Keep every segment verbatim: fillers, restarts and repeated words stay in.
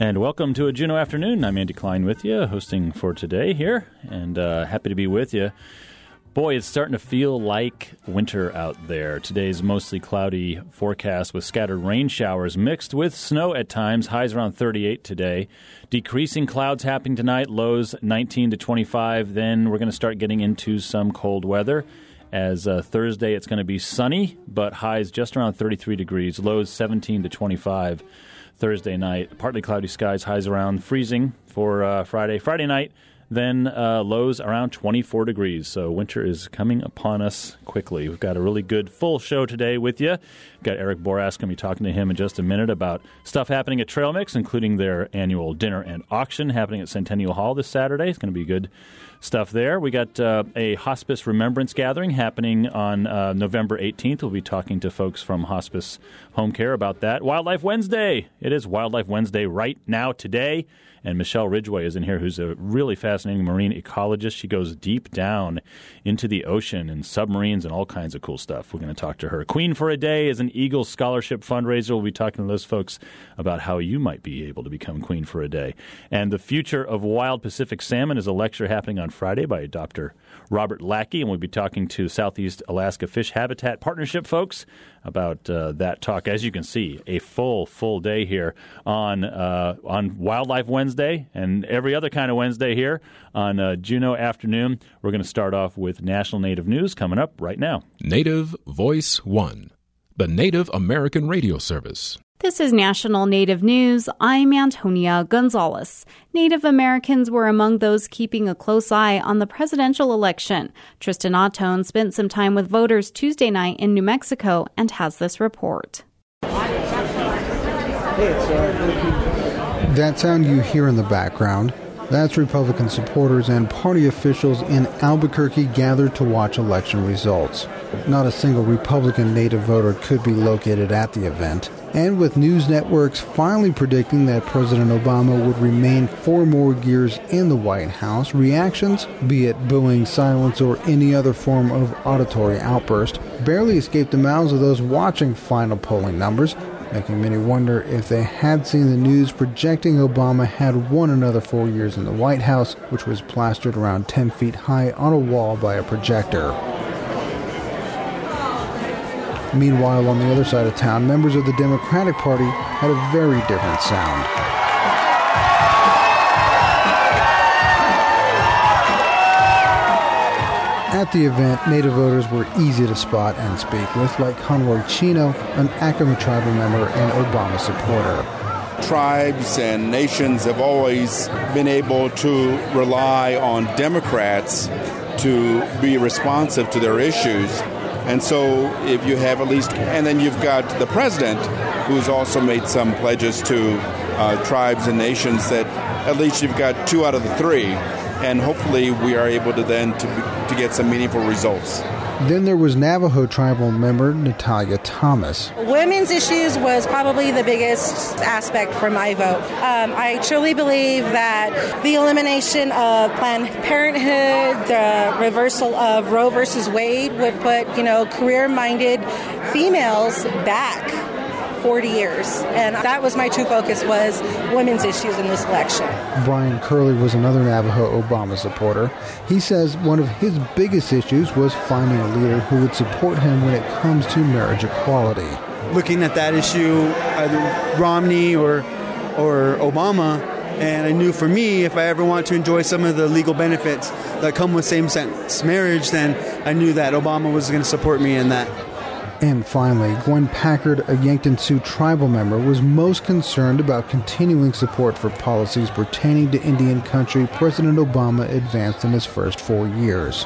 And welcome to a Juneau Afternoon. I'm Andy Klein with you, hosting for today here, and uh, happy to be with you. Boy, it's starting to feel like winter out there. Today's mostly cloudy forecast with scattered rain showers mixed with snow at times. Highs around thirty-eight today. Decreasing clouds happening tonight, lows nineteen to twenty-five. Then we're going to start getting into some cold weather. As uh, Thursday, it's going to be sunny, but highs just around thirty-three degrees, lows seventeen to twenty-five. Thursday night, partly cloudy skies, highs around freezing for uh, Friday. Friday night, then uh, lows around twenty-four degrees. So winter is coming upon us quickly. We've got a really good full show today with you. We've got Eric Boras going to be talking to him in just a minute about stuff happening at Trail Mix, including their annual dinner and auction happening at Centennial Hall this Saturday. It's going to be good stuff there. We got uh, a hospice remembrance gathering happening on uh, November eighteenth. We'll be talking to folks from Hospice Home Care about that. Wildlife Wednesday. It is Wildlife Wednesday right now today. And Michelle Ridgway is in here, who's a really fascinating marine ecologist. She goes deep down into the ocean and submarines and all kinds of cool stuff. We're going to talk to her. Queen for a Day is an Eagle Scholarship fundraiser. We'll be talking to those folks about how you might be able to become Queen for a Day. And the future of wild Pacific salmon is a lecture happening on Friday by Doctor Robert Lackey. And we'll be talking to Southeast Alaska Fish Habitat Partnership folks about uh, that talk. As you can see, a full, full day here on uh, on Wildlife Wednesday and every other kind of Wednesday here on uh, Juneau Afternoon. We're going to start off with National Native News coming up right now. Native Voice One, the Native American radio service. This is National Native News. I'm Antonia Gonzalez. Native Americans were among those keeping a close eye on the presidential election. Tristan Ottone spent some time with voters Tuesday night in New Mexico and has this report. That sound you hear in the background, that's Republican supporters and party officials in Albuquerque gathered to watch election results. Not a single Republican native voter could be located at the event. And with news networks finally predicting that President Obama would remain four more years in the White House, reactions, be it booing, silence, or any other form of auditory outburst, barely escaped the mouths of those watching final polling numbers, making many wonder if they had seen the news projecting Obama had won another four years in the White House, which was plastered around ten feet high on a wall by a projector. Meanwhile, on the other side of town, members of the Democratic Party had a very different sound. At the event, Native voters were easy to spot and speak with, like Conroy Chino, an Acoma tribal member and Obama supporter. Tribes and nations have always been able to rely on Democrats to be responsive to their issues. And so if you have at least, and then you've got the president, who's also made some pledges to uh, tribes and nations, that at least you've got two out of the three. And hopefully we are able to then to, to get some meaningful results. Then there was Navajo tribal member Natalia Thomas. Women's issues was probably the biggest aspect for my vote. Um, I truly believe that the elimination of Planned Parenthood, the reversal of Roe versus Wade would put, you know, career-minded females back forty years. And that was my true focus, was women's issues in this election. Brian Curley was another Navajo Obama supporter. He says one of his biggest issues was finding a leader who would support him when it comes to marriage equality. Looking at that issue, either Romney or or Obama, and I knew for me, if I ever want to enjoy some of the legal benefits that come with same-sex marriage, then I knew that Obama was going to support me in that. And finally, Gwen Packard, a Yankton Sioux tribal member, was most concerned about continuing support for policies pertaining to Indian country President Obama advanced in his first four years.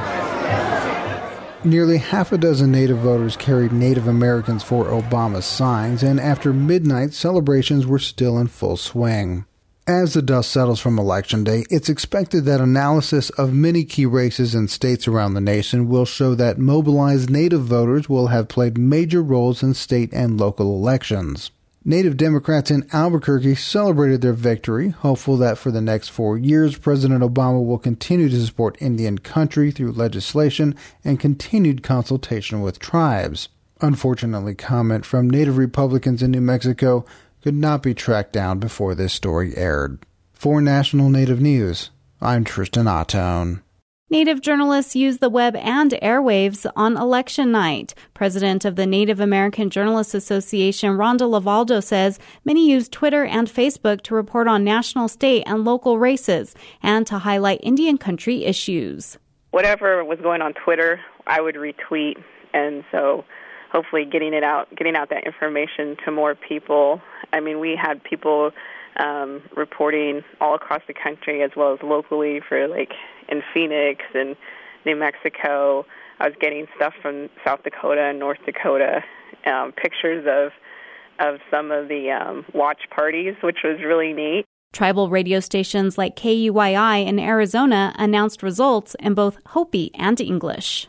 Nearly half a dozen Native voters carried Native Americans for Obama signs, and after midnight, celebrations were still in full swing. As the dust settles from Election Day, it's expected that analysis of many key races in states around the nation will show that mobilized Native voters will have played major roles in state and local elections. Native Democrats in Albuquerque celebrated their victory, hopeful that for the next four years, President Obama will continue to support Indian country through legislation and continued consultation with tribes. Unfortunately, comment from Native Republicans in New Mexico, could not be tracked down before this story aired. For National Native News, I'm Tristan Atone. Native journalists use the web and airwaves on election night. President of the Native American Journalists Association, Rhonda Lavaldo, says many use Twitter and Facebook to report on national, state, and local races and to highlight Indian country issues. Whatever was going on Twitter, I would retweet, and so hopefully getting it out, getting out that information to more people. I mean, we had people um, reporting all across the country as well as locally for like in Phoenix and New Mexico. I was getting stuff from South Dakota and North Dakota, um, pictures of of some of the um, watch parties, which was really neat. Tribal radio stations like K U Y I in Arizona announced results in both Hopi and English.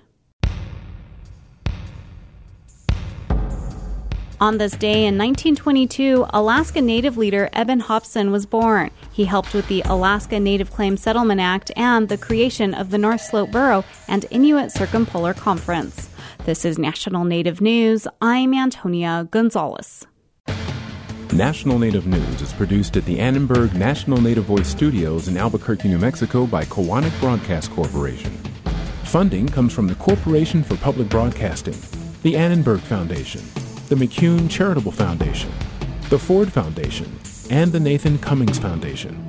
On this day in nineteen twenty-two, Alaska Native leader Eben Hobson was born. He helped with the Alaska Native Claims Settlement Act and the creation of the North Slope Borough and Inuit Circumpolar Conference. This is National Native News. I'm Antonia Gonzalez. National Native News is produced at the Annenberg National Native Voice Studios in Albuquerque, New Mexico by Kowanik Broadcast Corporation. Funding comes from the Corporation for Public Broadcasting, the Annenberg Foundation, the McCune Charitable Foundation, the Ford Foundation, and the Nathan Cummings Foundation.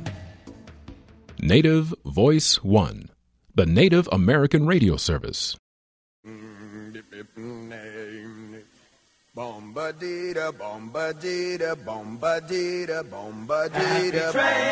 Native Voice One, the Native American Radio Service. Bombadita, bombadita, bombadita, bombadita,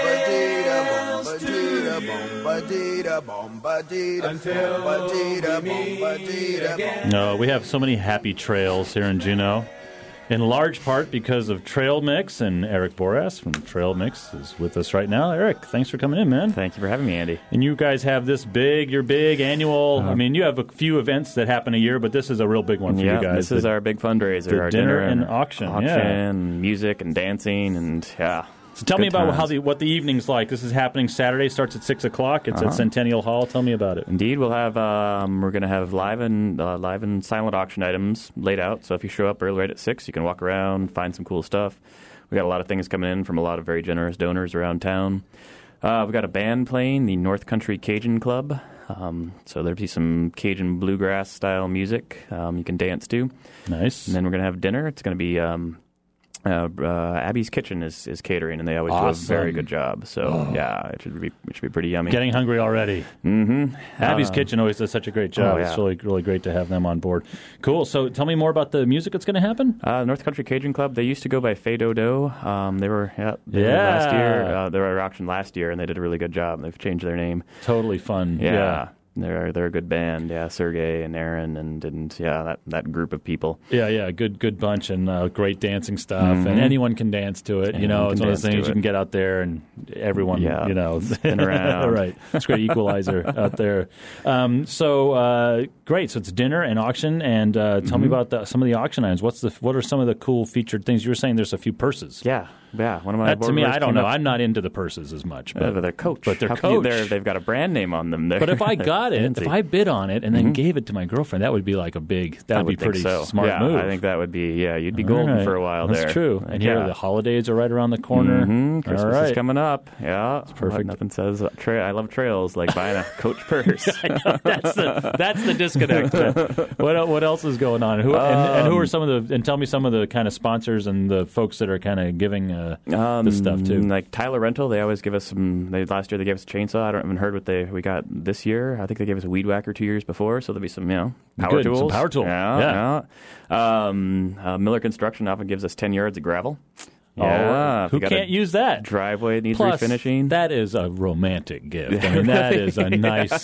bombadita, bombadita, bombadita, bombadita, until bombadita, bombadita. No, we have so many happy trails here in Juneau, in large part because of Trail Mix, and Eric Boras from Trail Mix is with us right now. Eric, thanks for coming in, man. Thank you for having me, Andy. And you guys have this big, your big annual, uh, I mean, you have a few events that happen a year, but this is a real big one for yeah, you guys. This is the, our big fundraiser, the our dinner, dinner and auction. Auction, yeah. and music and dancing, and yeah. So tell me about times. how the what the evening's like. This is happening Saturday, starts at six o'clock. It's uh-huh. at Centennial Hall. Tell me about it. Indeed, we'll have um, we're going to have live and uh, live and silent auction items laid out. So if you show up early, right at six, you can walk around, find some cool stuff. We got a lot of things coming in from a lot of very generous donors around town. Uh, we got a band playing, the North Country Cajun Club. Um, so there'll be some Cajun bluegrass style music um, you can dance to. Nice. And then we're going to have dinner. It's going to be. Um, Uh, uh, Abby's Kitchen is, is catering, and they always awesome. do a very good job. So, oh. yeah, it should be it should be pretty yummy. Getting hungry already. Mm-hmm. Abby's uh, Kitchen always does such a great job. Oh, yeah. It's really really great to have them on board. Cool. So, tell me more about the music that's going to happen. Uh, North Country Cajun Club. They used to go by Fay Dodo. Um, they were yeah, they yeah. were last year. Uh, they were at auction last year, and they did a really good job. They've changed their name. Totally fun. Yeah. yeah. They're they're a good band, yeah. Sergey and Aaron and, and yeah, that, that group of people. Yeah, yeah, good good bunch and uh, great dancing stuff, mm-hmm. and anyone can dance to it. Anyone you know, it's one of those things it. you can get out there and everyone, yeah. you know, spin around. Right, it's a great equalizer out there. Um, so uh, great. So it's dinner and auction, and uh, tell mm-hmm. me about the, some of the auction items. What's the what are some of the cool featured things? You were saying there's a few purses. Yeah. Yeah, one of my uh, to me, I don't know. Up. I'm not into the purses as much, but, uh, but they're Coach. But they're How Coach. They're, they've got a brand name on them. They're, but if I got it, if I bid on it and then mm-hmm. gave it to my girlfriend, that would be like a big. That would be pretty so. smart yeah, move. I think that would be. Yeah, you'd be golden right. for a while That's there. That's true. And yeah. here the holidays are right around the corner. Mm-hmm. Christmas All right. is coming up. Yeah, it's perfect. Nothing says tra- I love trails like buying a Coach purse. I know, that's the that's the disconnect. what what else is going on? Who and, um, and who are some of the? And tell me some of the kind of sponsors and the folks that are kind of giving uh, um, this stuff too. Like Tyler Rental, they always give us some. They, last year they gave us a chainsaw. I don't even heard what they we got this year. I think they gave us a weed whacker two years before. So there'll be some you know power Good, tools. Some power tools. Yeah. yeah. yeah. Um, uh, Miller Construction often gives us ten yards of gravel. Yeah, oh, who can't use that? Driveway needs Plus, refinishing. That is a romantic gift. I mean, that is a nice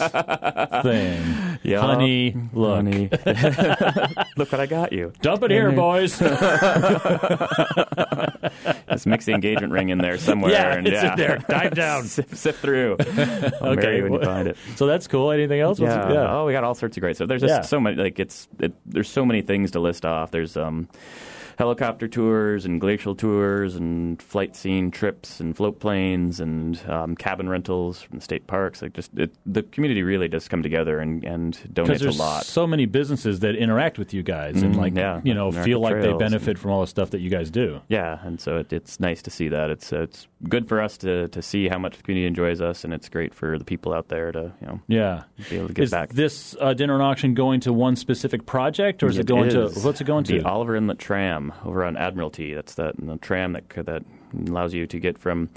thing. Yeah. Honey, look. Honey. Look what I got you. Dump it here, boys. Let's mix the engagement ring in there somewhere. Yeah, and, it's yeah. in there. Dive down. sift, sift through. Okay, when you find it. So that's cool. Anything else? Yeah. yeah. Oh, we got all sorts of great stuff. There's just yeah. so many. Like it's. It, there's so many things to list off. There's um. helicopter tours and glacial tours and flight scene trips and float planes and um, cabin rentals from the state parks. Like just it, the community really does come together and, and donates a lot. So many businesses that interact with you guys and mm, like yeah, you know feel like they benefit and, from all the stuff that you guys do. Yeah, and so it, it's nice to see that. It's it's good for us to, to see how much the community enjoys us, and it's great for the people out there to you know yeah be able to get is back. Is this uh, dinner and auction going to one specific project, or is it, it going is. to what's it going the to? The Oliver Inlet Tram over on Admiralty. That's that the tram that that allows you to get from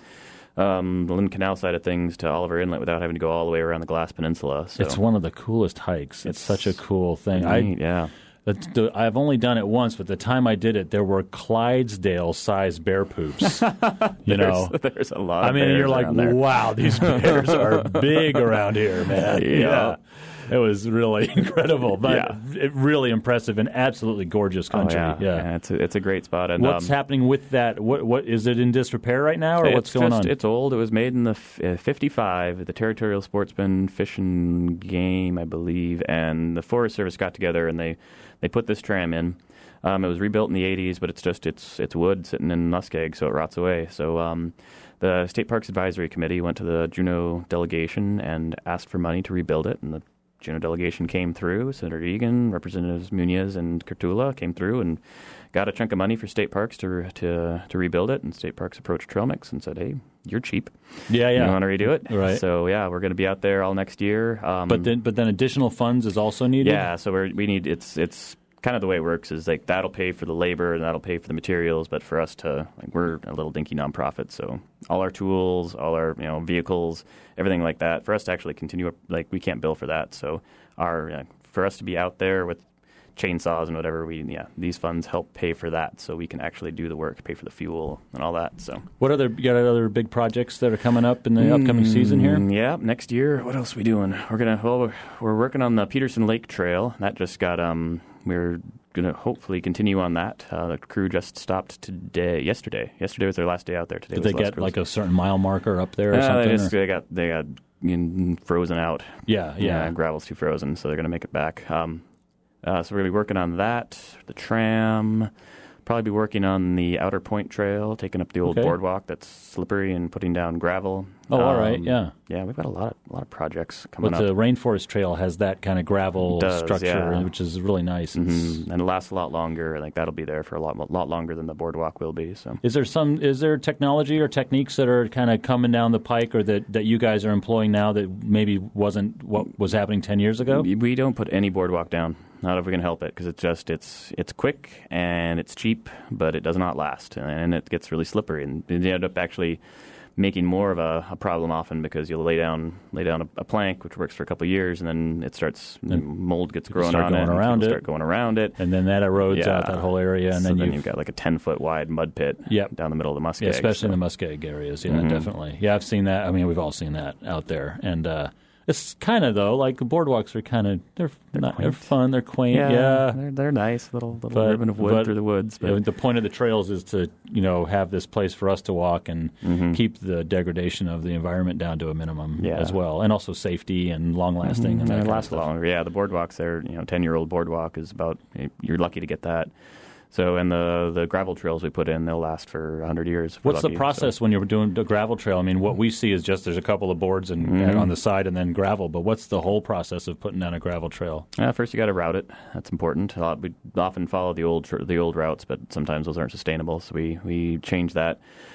um, the Lynn Canal side of things to Oliver Inlet without having to go all the way around the Glass Peninsula. So. It's one of the coolest hikes. It's, it's such a cool thing. Neat, I yeah. The, the, I've only done it once, but the time I did it, there were Clydesdale-sized bear poops. You know, there's, there's a lot. I of mean, bears you're like, wow, these bears are big around here, man. Yeah. yeah. It was really incredible, but yeah. it, really impressive and absolutely gorgeous country. Oh, yeah. yeah. yeah, it's a, it's a great spot. And what's um, happening with that? What what is it in disrepair right now, or what's going just, on? It's old. It was made in the f- uh, fifty-five, the Territorial Sportsman Fish and Game, I believe, and the Forest Service got together and they, they put this tram in. Um, it was rebuilt in the eighties, but it's just it's it's wood sitting in muskeg, so it rots away. So um, the State Parks Advisory Committee went to the Juneau delegation and asked for money to rebuild it, and the Juneau delegation came through. Senator Egan, Representatives Munoz and Kurtula came through and got a chunk of money for State Parks to to to rebuild it. And State Parks approached Trail Mix and said, "Hey, you're cheap. Yeah, yeah. You want to redo it?" Right. So yeah, we're going to be out there all next year. Um, but then, but then additional funds is also needed. Yeah. So we're, we need it's it's. kind of the way it works is like that'll pay for the labor and that'll pay for the materials, but for us to like we're a little dinky nonprofit, so all our tools, all our you know vehicles, everything like that, for us to actually continue, like we can't bill for that. So our uh, for us to be out there with chainsaws and whatever, we yeah these funds help pay for that, so we can actually do the work, pay for the fuel and all that. So what other you got other big projects that are coming up in the mm, upcoming season here? Yeah, next year. What else are we doing? We're gonna well we're, we're working on the Peterson Lake Trail. That just got um. We're going to hopefully continue on that. Uh, the crew just stopped today, yesterday. Yesterday was their last day out there. Today Did was they get cruise. like a certain mile marker up there or uh, something? They, just, they got they got you know, frozen out. Yeah, yeah. yeah. Gravel's too frozen, so they're going to make it back. Um, uh, so we're going to be working on that. The tram. Probably be working on the Outer Point Trail, taking up the old okay. boardwalk that's slippery and putting down gravel. Oh, um, all right, yeah. Yeah, we've got a lot of, a lot of projects coming but up. The Rainforest Trail has that kind of gravel does, structure, yeah. which is really nice. Mm-hmm. And it lasts a lot longer. Like that'll be there for a lot, lot longer than the boardwalk will be. So, is there some? Is there technology or techniques that are kind of coming down the pike, or that, that you guys are employing now that maybe wasn't what was happening ten years ago? We don't put any boardwalk down. Not if we can help it, because it's just it's it's quick and it's cheap, but it does not last, and it gets really slippery, and you end up actually making more of a, a problem often because you'll lay down lay down a, a plank, which works for a couple of years, and then it starts and mold gets growing start on going it, around and it, start going around it, and then that erodes yeah. out that whole area, and so then, then you've, you've got like a ten foot wide mud pit yep. down the middle of the muskeg, yeah, especially so. in the muskeg areas. Yeah, mm-hmm. definitely. Yeah, I've seen that. I mean, we've all seen that out there, and. uh It's kind of though like the boardwalks are kind of they're they're, not, they're fun, they're quaint, yeah, yeah. they're they're nice little little but, ribbon of wood but, through the woods. But you know, the point of the trails is to you know have this place for us to walk and mm-hmm. keep the degradation of the environment down to a minimum yeah. as well, and also safety and long lasting. Mm-hmm. And, and that it lasts kind of longer. Yeah, the boardwalks there, you know, ten year old boardwalk is about you're lucky to get that. So, and the the gravel trails we put in, they'll last for one hundred years. What's lucky, the process so. when you're doing the gravel trail? I mean, what we see is just there's a couple of boards and, mm-hmm. and on the side and then gravel, but what's the whole process of putting down a gravel trail? Uh, first, you got to route it. That's important. A lot, we often follow the old the old routes, but sometimes those aren't sustainable, so we, we change that.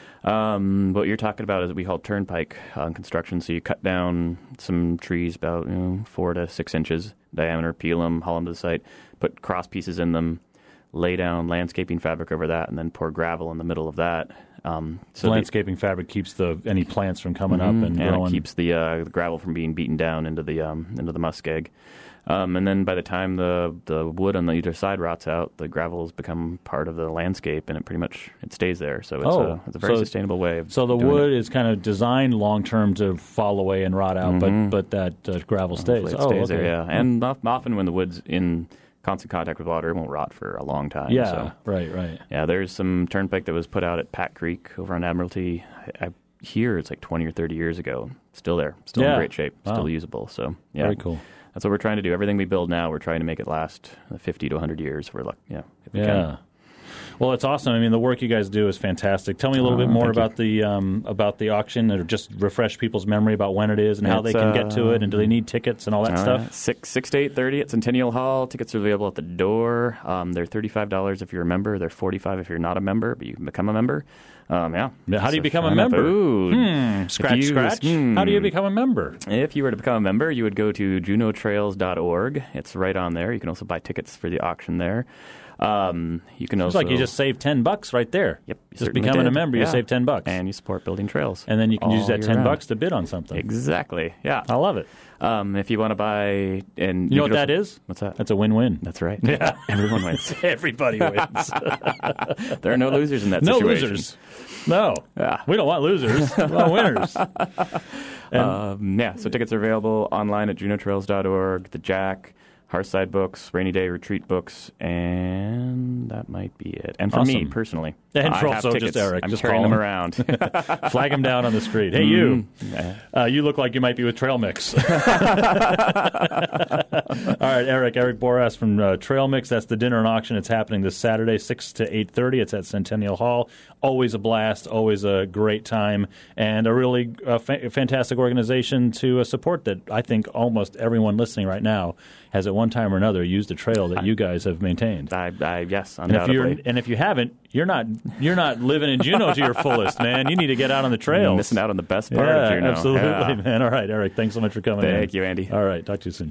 Um, what you're talking about is we call turnpike on construction. So you cut down some trees about you know, four to six inches diameter, peel them, haul them to the site, put cross pieces in them, lay down landscaping fabric over that, and then pour gravel in the middle of that. Um, so landscaping the, fabric keeps the any plants from coming mm-hmm, up and, and growing. It keeps the, uh, the gravel from being beaten down into the um, into the muskeg. Um, and then by the time the the wood on the either side rots out, the gravel has become part of the landscape, and it pretty much it stays there. So it's, oh, a, it's a very so, sustainable way of So the doing wood it. is kind of designed long term to fall away and rot out, mm-hmm. but but that uh, gravel stays. It oh, stays okay. there, yeah. And often when the wood's in constant contact with water, it won't rot for a long time. Yeah, so. right, right. Yeah, there's some turnpike that was put out at Pat Creek over on Admiralty. I, I hear it's like twenty or thirty years ago. Still there, still yeah. in great shape, wow. still usable. So yeah, very cool. That's what we're trying to do. Everything we build now, we're trying to make it last fifty to one hundred years. We're lucky, yeah, if we yeah. can. Well, it's awesome. I mean, the work you guys do is fantastic. Tell me a little Oh, bit more thank you. about the um, about the auction, or just refresh people's memory about when it is and how It's, they can get to it, and do they um, need tickets and all that All stuff? right. Six six to eight thirty at Centennial Hall. Tickets are available at the door. Um, they're thirty five dollars if you're a member. They're forty five if you're not a member, but you can become a member. Um, yeah. Now, how do you So become a sign up. member? Ooh. Hmm. Scratch, If you- scratch. hmm. How do you become a member? If you were to become a member, you would go to juno trails dot org. It's right on there. You can also buy tickets for the auction there. Um, you can It's also like you just saved ten bucks right there. Yep, you Just certainly becoming did. a member, you Yeah. save ten bucks, and you support building trails. and then you can use all that year ten round. bucks to bid on something. Exactly. Yeah. I love it. Um, if you want to buy, and You know what could that also- is? What's that? That's a win-win. That's right. Yeah. Everyone wins. Everybody wins. There are no losers in that No situation. losers. No. Yeah. We don't want losers. We want winners. And- Um, yeah, so tickets are available online at juno trails dot org, the Jack, Hearthside Books, Rainy Day Retreat Books, and that might be it. And for me, Awesome. personally. And I for have also tickets. just Eric. I'm Just carrying call them him. around. Flag him down on the street. Hey, you. Mm. Uh, you look like you might be with Trail Mix. All right, Eric. Eric Boras from uh, Trail Mix. That's the dinner and auction. It's happening this Saturday, six to eight thirty. It's at Centennial Hall. Always a blast. Always a great time. And a really uh, fa- fantastic organization to uh, support that I think almost everyone listening right now has at one time or another used a trail that you guys have maintained. I, I, yes, And if, you're, undoubtedly. and if you haven't, you're not you're not living in Juneau to your fullest, man. You need to get out on the trails. Missing out on the best part yeah, of Juneau. absolutely, Yeah. man. All right, Eric, thanks so much for coming in. Thank you, Andy. All right, talk to you soon.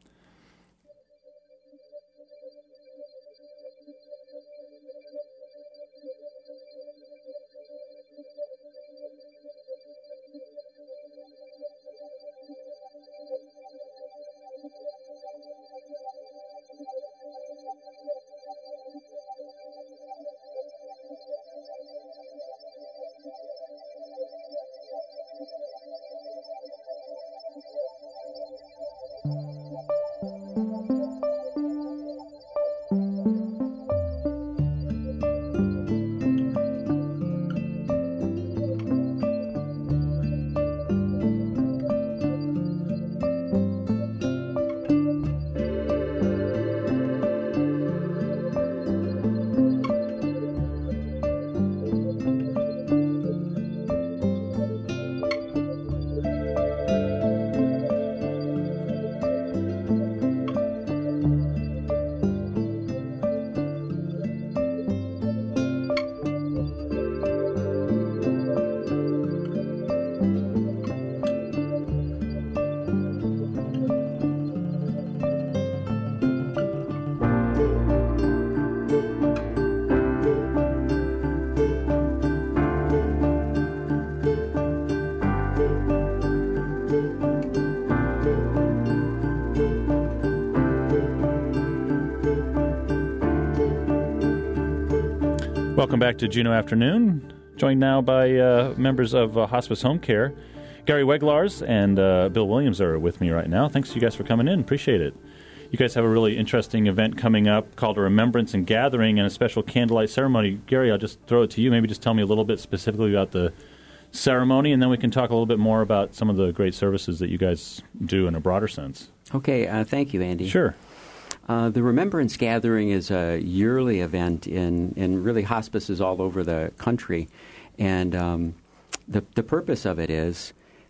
Welcome back to Juneau Afternoon, joined now by uh, members of uh, Hospice Home Care. Gary Weglars and uh, Bill Williams are with me right now. Thanks to you guys for coming in. Appreciate it. You guys have a really interesting event coming up called a Remembrance and Gathering and a special candlelight ceremony. Gary, I'll just throw it to you. Maybe just tell me a little bit specifically about the ceremony, and then we can talk a little bit more about some of the great services that you guys do in a broader sense. Okay, uh, thank you, Andy. Sure. Uh, the Remembrance Gathering is a yearly event in, in really hospices all over the country. And um, the, the purpose of it is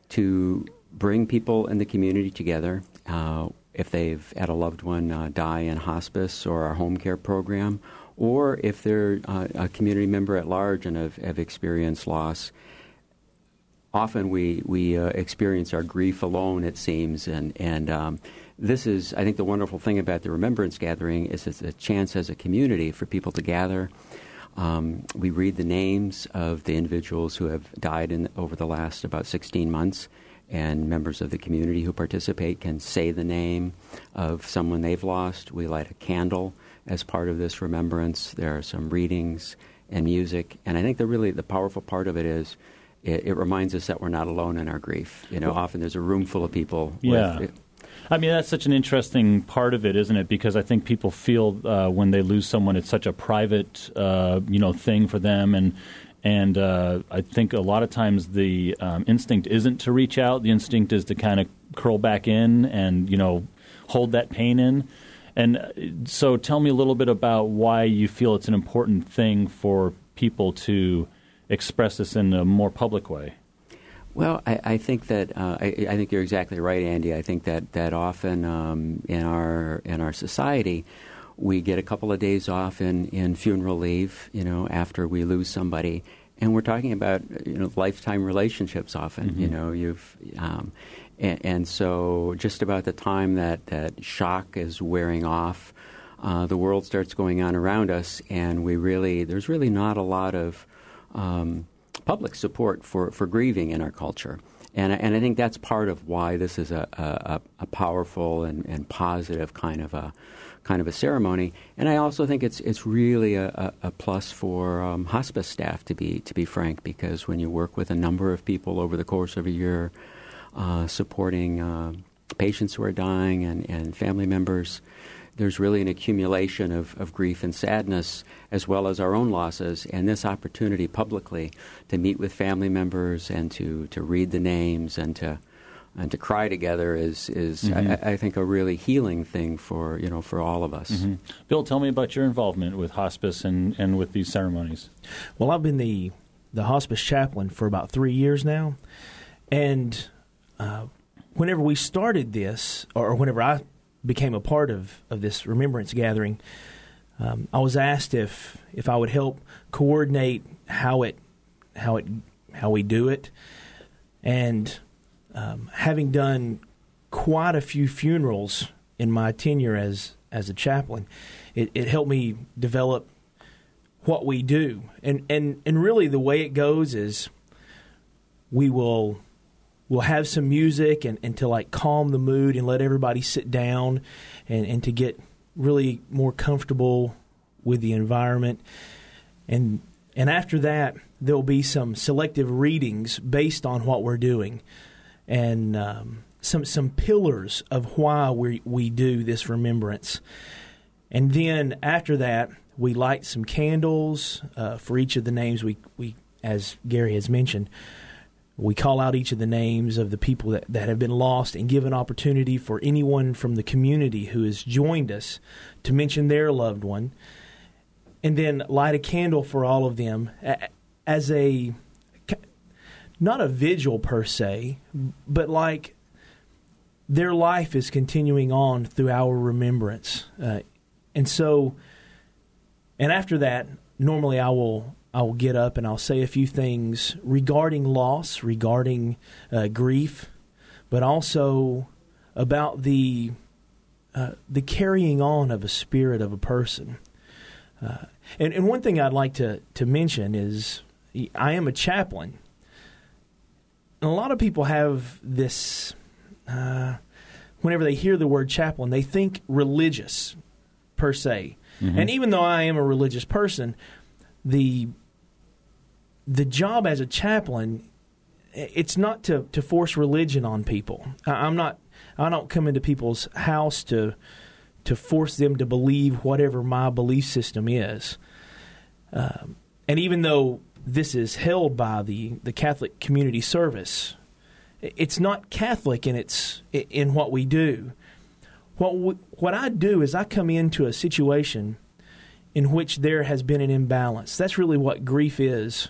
to bring people in the community together. Uh, if they've had a loved one uh, die in hospice or our home care program, or if they're uh, a community member at large and have, have experienced loss. Often we, we uh, experience our grief alone, it seems, and, and um, this is, I think, the wonderful thing about the Remembrance Gathering is it's a chance as a community for people to gather. Um, we read the names of the individuals who have died in, over the last about sixteen months, and members of the community who participate can say the name of someone they've lost. We light a candle as part of this remembrance. There are some readings and music, and I think the really the powerful part of it is it, it reminds us that we're not alone in our grief. You know, well, often there's a room full of people. Yeah. With, I mean, that's such an interesting part of it, isn't it? Because I think people feel uh, when they lose someone, it's such a private, uh, you know, thing for them, and and uh, I think a lot of times the um, instinct isn't to reach out. The instinct is to kind of curl back in and, you know, hold that pain in. And uh, so tell me a little bit about why you feel it's an important thing for people to express this in a more public way. Well, I, I think that uh, I, I think you're exactly right, Andy. I think that that often um, in our in our society, we get a couple of days off in, in funeral leave, you know, after we lose somebody, and we're talking about you know lifetime relationships. Often, mm-hmm. you know, you've um, and, and so just about the time that that shock is wearing off, uh, the world starts going on around us, and we really there's really not a lot of um, public support for, for grieving in our culture. And, and I think that's part of why this is a, a, a powerful and, and positive kind of a kind of a ceremony. And I also think it's it's really a, a plus for um, hospice staff, to be to be frank, because when you work with a number of people over the course of a year, uh, supporting uh, patients who are dying and, and family members, there's really an accumulation of, of grief and sadness, as well as our own losses, and this opportunity publicly to meet with family members and to, to read the names and to and to cry together is is mm-hmm. I, I think a really healing thing for you know for all of us. Mm-hmm. Bill, tell me about your involvement with hospice and, and with these ceremonies. Well, I've been the the hospice chaplain for about three years now, and uh, whenever we started this, or whenever I became a part of, of this remembrance gathering, um, I was asked if if I would help coordinate how it how it how we do it, and um, having done quite a few funerals in my tenure as as a chaplain, it, it helped me develop what we do, and and and really the way it goes is we will. We'll have some music and, and to like calm the mood and let everybody sit down and, and to get really more comfortable with the environment. And and after that, there'll be some selective readings based on what we're doing and um, some some pillars of why we we do this remembrance. And then after that, we light some candles uh, for each of the names we, we, as Gary has mentioned. We call out each of the names of the people that, that have been lost and give an opportunity for anyone from the community who has joined us to mention their loved one, and then light a candle for all of them as a, not a vigil per se, but like their life is continuing on through our remembrance. Uh, and so, and after that, normally I will... I will get up and I'll say a few things regarding loss, regarding uh, grief, but also about the uh, the carrying on of a spirit of a person. Uh, and, and one thing I'd like to, to mention is I am a chaplain. And a lot of people have this, uh, whenever they hear the word chaplain, they think religious per se. Mm-hmm. And even though I am a religious person, the The job as a chaplain, it's not to, to force religion on people. I, I'm not. I don't come into people's house to to force them to believe whatever my belief system is. Um, and even though this is held by the, the Catholic Community Service, it's not Catholic in its in what we do. What we, what I do is I come into a situation in which there has been an imbalance. That's really what grief is.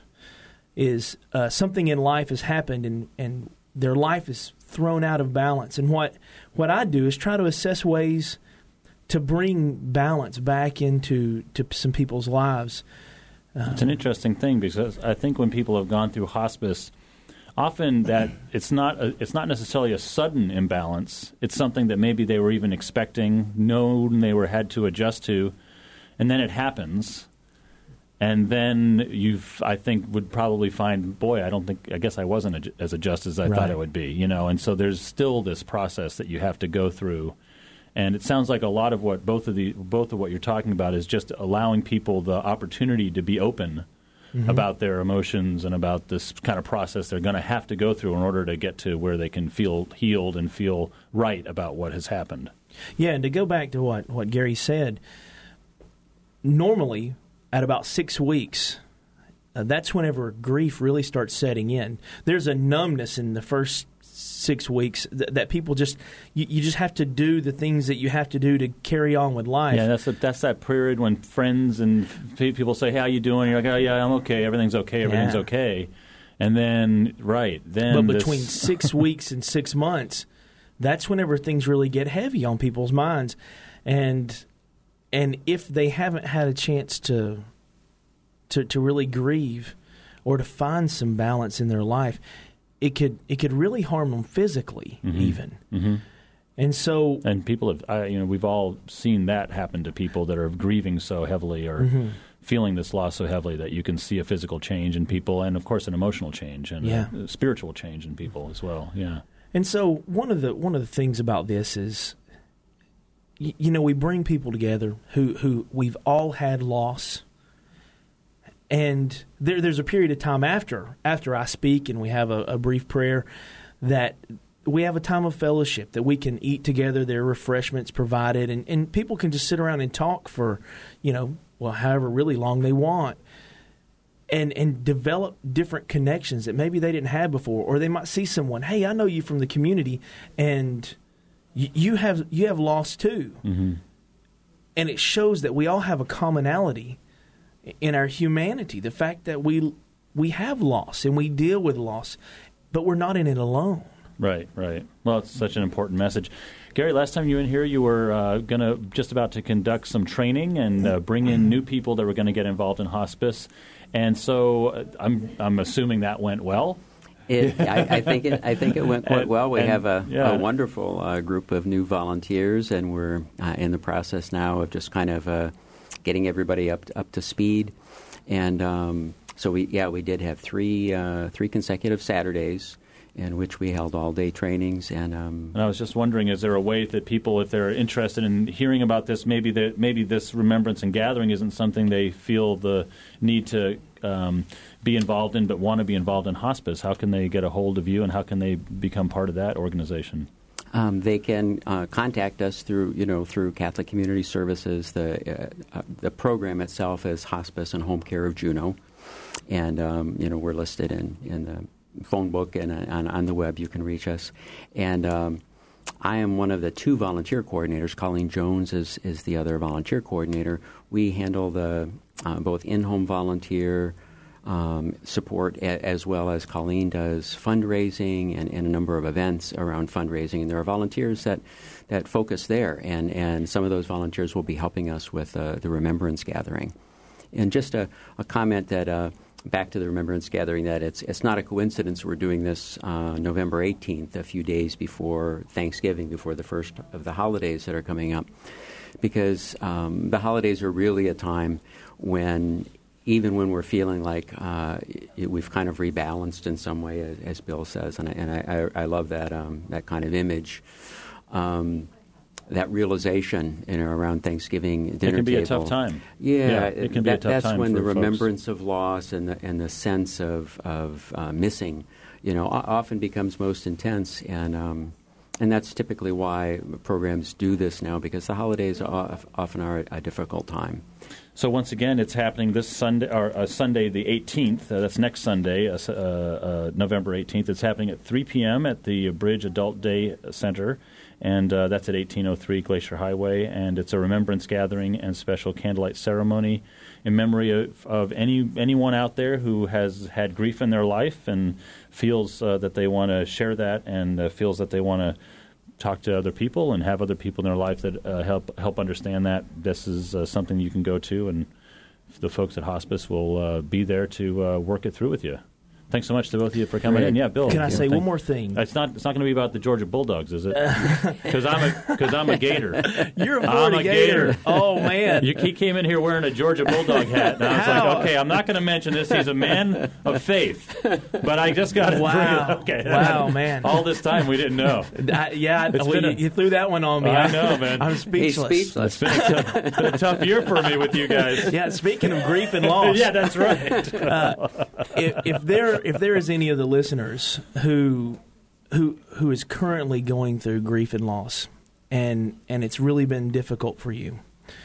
is uh, something in life has happened and, and their life is thrown out of balance. And what, what I do is try to assess ways to bring balance back into to some people's lives. Um, it's an interesting thing because I think when people have gone through hospice, often that it's not a, it's not necessarily a sudden imbalance. It's something that maybe they were even expecting, known they were had to adjust to, and then it happens. And then you've, I think, would probably find, boy, I don't think, I guess I wasn't ad- as adjusted as I right. thought I would be, you know. And so there's still this process that you have to go through. And it sounds like a lot of what both of the both of what you're talking about is just allowing people the opportunity to be open mm-hmm. about their emotions and about this kind of process they're going to have to go through in order to get to where they can feel healed and feel right about what has happened. Yeah, and to go back to what, what Gary said, normally at about six weeks, uh, that's whenever grief really starts setting in. There's a numbness in the first six weeks th- that people just you, you just have to do the things that you have to do to carry on with life. Yeah, that's the, that's that period when friends and p- people say, "Hey, how you doing?" You're like, "Oh yeah, I'm okay. Everything's okay. Everything's Yeah. okay." And then right then, but this- between six weeks and six months, that's whenever things really get heavy on people's minds, and and if they haven't had a chance to to to really grieve or to find some balance in their life, it could it could really harm them physically, Mhm. even. Mhm. And so, and people have, I, you know, we've all seen that happen to people that are grieving so heavily or Mhm. feeling this loss so heavily that you can see a physical change in people, and of course an emotional change and Yeah. a, a spiritual change in people as well. Yeah. And so one of the one of the things about this is, you, you know, we bring people together who, who we've all had loss, and there, there's a period of time after after I speak and we have a, a brief prayer that we have a time of fellowship that we can eat together. There are refreshments provided, and, and people can just sit around and talk for, you know, well, however really long they want. And and develop different connections that maybe they didn't have before, or they might see someone. Hey, I know you from the community, and you, you have you have loss too, mm-hmm. and it shows that we all have a commonality in our humanity. The fact that we we have loss and we deal with loss, but we're not in it alone. Right, right. Well, it's such an important message. Gary, last time you were in here, you were uh, going to just about to conduct some training and uh, bring in new people that were going to get involved in hospice. And so uh, I'm I'm assuming that went well. It, I, I think it. I think it went quite And- well. We and- have a, yeah. a wonderful uh, group of new volunteers, and we're uh, in the process now of just kind of uh, getting everybody up to, up to speed. And um, so we, yeah, we did have three uh, three consecutive Saturdays in which we held all-day trainings. And, um, And I was just wondering, is there a way that people, if they're interested in hearing about this, maybe that maybe this remembrance and gathering isn't something they feel the need to um, be involved in, but want to be involved in hospice? How can they get a hold of you, and how can they become part of that organization? Um, they can uh, contact us through, you know, through Catholic Community Services. The uh, uh, the program itself is Hospice and Home Care of Juneau, and um, you know, we're listed in in the phone book and uh, on, on the web. You can reach us, and um, I am one of the two volunteer coordinators. Colleen Jones is is the other volunteer coordinator. We handle the uh, both in-home volunteer Um, support, a, as well as Colleen does fundraising and, and a number of events around fundraising. And there are volunteers that, that focus there, and, and some of those volunteers will be helping us with uh, the Remembrance Gathering. And just a, a comment that uh, back to the Remembrance Gathering, that it's it's not a coincidence we're doing this uh, November eighteenth, a few days before Thanksgiving, before the first of the holidays that are coming up, because um, the holidays are really a time when, even when we're feeling like uh, it, we've kind of rebalanced in some way, as, as Bill says, and I, and I, I love that um, that kind of image, um, that realization, you know, around Thanksgiving dinner It can be table. a tough time. Yeah, Yeah, it can be that, a tough that's time when for the folks. remembrance of loss and the and the sense of of uh, missing, you know, o- often becomes most intense, and um, and that's typically why programs do this now, because the holidays are, often are a difficult time. So once again, it's happening this Sunday, or uh, Sunday the eighteenth. Uh, that's next Sunday, uh, uh, uh, November eighteenth. It's happening at three p.m. at the Bridge Adult Day Center, and uh, that's at eighteen oh three Glacier Highway. And it's a remembrance gathering and special candlelight ceremony in memory of, of any anyone out there who has had grief in their life and feels uh, that they want to share that, and uh, feels that they want to talk to other people and have other people in their life that uh, help help understand that. This is uh, something you can go to, and the folks at Hospice will uh, be there to uh, work it through with you. Thanks so much to both of you for coming Great. in. Yeah, Bill. Can I say thank- one more thing? It's not. It's not going to be about the Georgia Bulldogs, is it? Because I'm a because I'm a Gator. You're a I'm Florida a Gator. Gator. Oh, man. You, he came in here wearing a Georgia Bulldog hat, and I was How? like, okay, I'm not going to mention this. He's a man of faith, but I just got to Wow. bring it. Okay. Wow, man. All this time we didn't know. I, yeah, It's well, been you, a- you threw that one on me. I know, man. I'm speechless. He's speechless. It's been a, tough, it's been a tough year for me with you guys. Yeah, speaking of grief and loss. Yeah, that's right. uh, if, if there if there is any of the listeners who who who is currently going through grief and loss, and and it's really been difficult for you,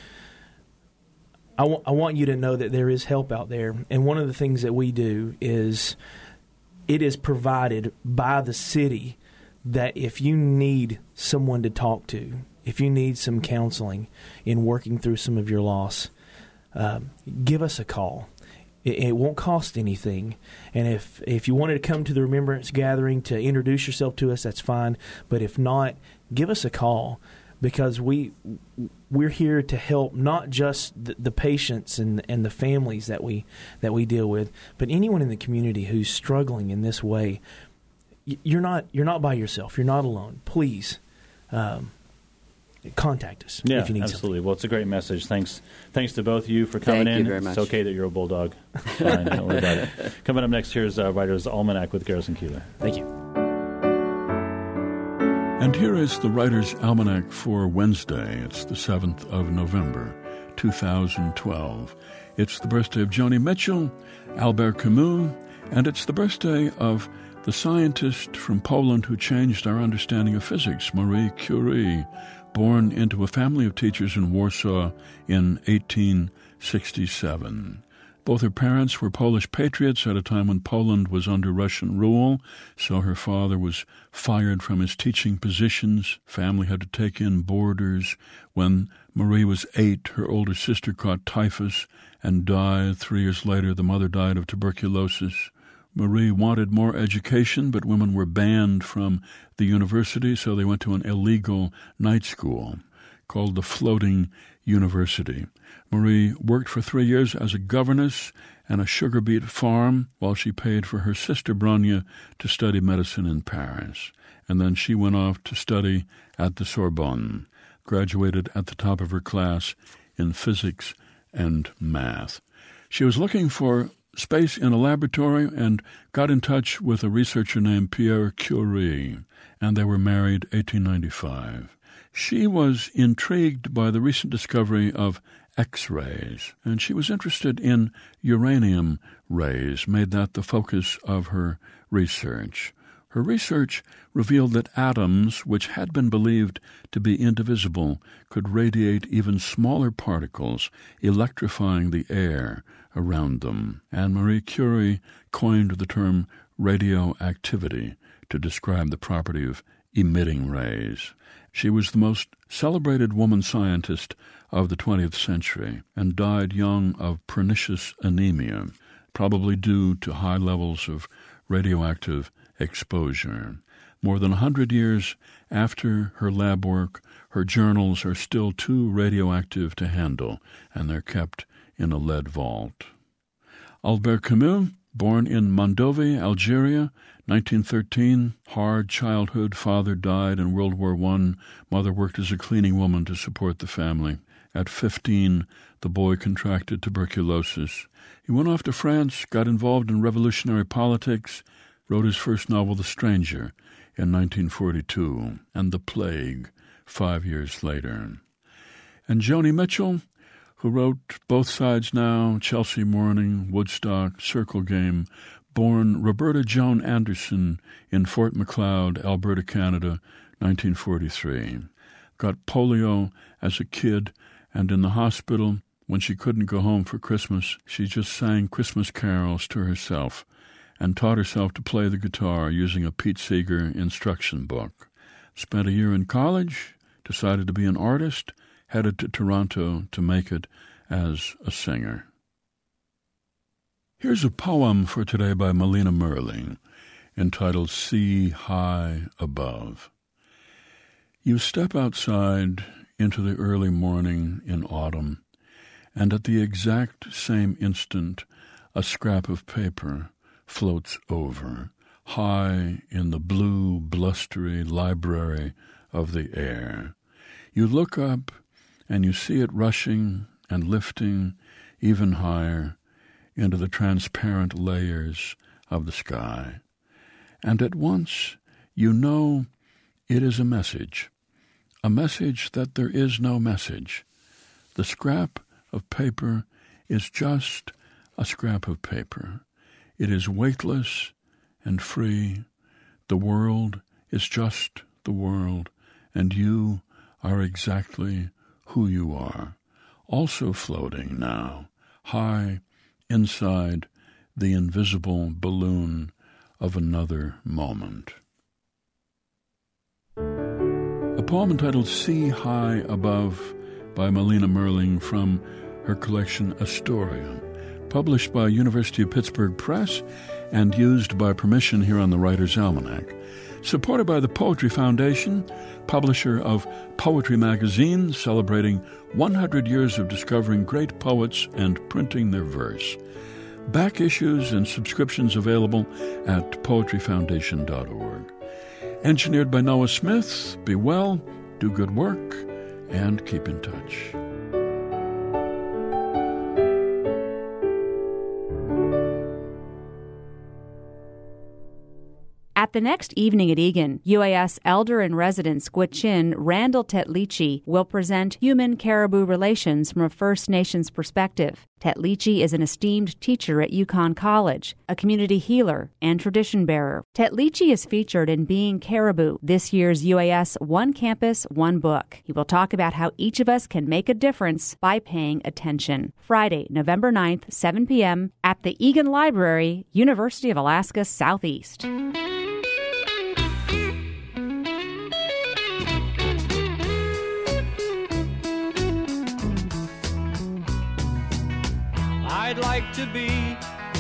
I, w- I want you to know that there is help out there. And one of the things that we do is it is provided by the city that if you need someone to talk to, if you need some counseling in working through some of your loss, um, give us a call. It, it won't cost anything. And if, if you wanted to come to the Remembrance Gathering to introduce yourself to us, that's fine. But if not, give us a call, because we, we're here to help not just the, the patients and, and the families that we that we deal with, but anyone in the community who's struggling in this way. You're not you're not by yourself. You're not alone. Please um, contact us yeah, if you need absolutely. something. Well, it's a great message. Thanks thanks to both of you for coming Thank in. you very much. It's okay that you're a bulldog. It's fine. Don't worry about it. Coming up next, here's uh, Writer's Almanac with Garrison Keillor. Thank you. And here is the Writer's Almanac for Wednesday. It's the seventh of November, two thousand twelve. It's the birthday of Joni Mitchell, Albert Camus, and it's the birthday of the scientist from Poland who changed our understanding of physics, Marie Curie, born into a family of teachers in Warsaw in eighteen sixty-seven. Both her parents were Polish patriots at a time when Poland was under Russian rule, so her father was fired from his teaching positions. Family had to take in boarders. When Marie was eight, her older sister caught typhus and died. Three years later, the mother died of tuberculosis. Marie wanted more education, but women were banned from the university, so they went to an illegal night school called the Floating University. Marie worked for three years as a governess and a sugar beet farm while she paid for her sister Bronya to study medicine in Paris. And then she went off to study at the Sorbonne, graduated at the top of her class in physics and math. She was looking for space in a laboratory and got in touch with a researcher named Pierre Curie, and they were married eighteen ninety-five. She was intrigued by the recent discovery of X-rays, and she was interested in uranium rays, made that the focus of her research. Her research revealed that atoms, which had been believed to be indivisible, could radiate even smaller particles, electrifying the air around them. And Marie Curie coined the term radioactivity to describe the property of emitting rays. She was the most celebrated woman scientist of the twentieth century and died young of pernicious anemia, probably due to high levels of radioactive exposure. More than a hundred years after her lab work, her journals are still too radioactive to handle, and they're kept in a lead vault. Albert Camus, born in Mondovi, Algeria, nineteen thirteen, hard childhood, father died in World War One, mother worked as a cleaning woman to support the family. At fifteen, the boy contracted tuberculosis. He went off to France, got involved in revolutionary politics, wrote his first novel, The Stranger, in nineteen forty-two, and The Plague, five years later. And Joni Mitchell, who wrote Both Sides Now, Chelsea Morning, Woodstock, Circle Game, born Roberta Joan Anderson in Fort Macleod, Alberta, Canada, nineteen forty-three. Got polio as a kid, and in the hospital, when she couldn't go home for Christmas, she just sang Christmas carols to herself and taught herself to play the guitar using a Pete Seeger instruction book. Spent a year in college, decided to be an artist, headed to Toronto to make it as a singer. Here's a poem for today by Melina Merling, entitled Sea High Above. You step outside into the early morning in autumn, and at the exact same instant a scrap of paper floats over, high in the blue, blustery library of the air. You look up, and you see it rushing and lifting even higher into the transparent layers of the sky. And at once you know it is a message, a message that there is no message. The scrap of paper is just a scrap of paper. It is weightless and free. The world is just the world, and you are exactly who you are, also floating now, high inside the invisible balloon of another moment. poem entitled Sea High Above by Melina Merling from her collection Astoria, published by University of Pittsburgh Press and used by permission here on the Writer's Almanac. Supported by the Poetry Foundation, publisher of Poetry Magazine, celebrating one hundred years of discovering great poets and printing their verse. Back issues and subscriptions available at poetry foundation dot org. Engineered by Noah Smith. Be well, do good work, and keep in touch. At the next Evening at Egan, U A S Elder-in-Residence Gwich'in Randall Tetlichi will present Human-Caribou Relations from a First Nations Perspective. Tetlichi is an esteemed teacher at Yukon College, a community healer, and tradition bearer. Tetlichi is featured in Being Caribou, this year's U A S One Campus, One Book. He will talk about how each of us can make a difference by paying attention. Friday, November ninth, seven p.m. at the Egan Library, University of Alaska Southeast. I'd like to be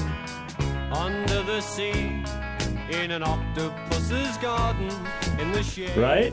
under the sea in an octopus's garden in the shade. Right?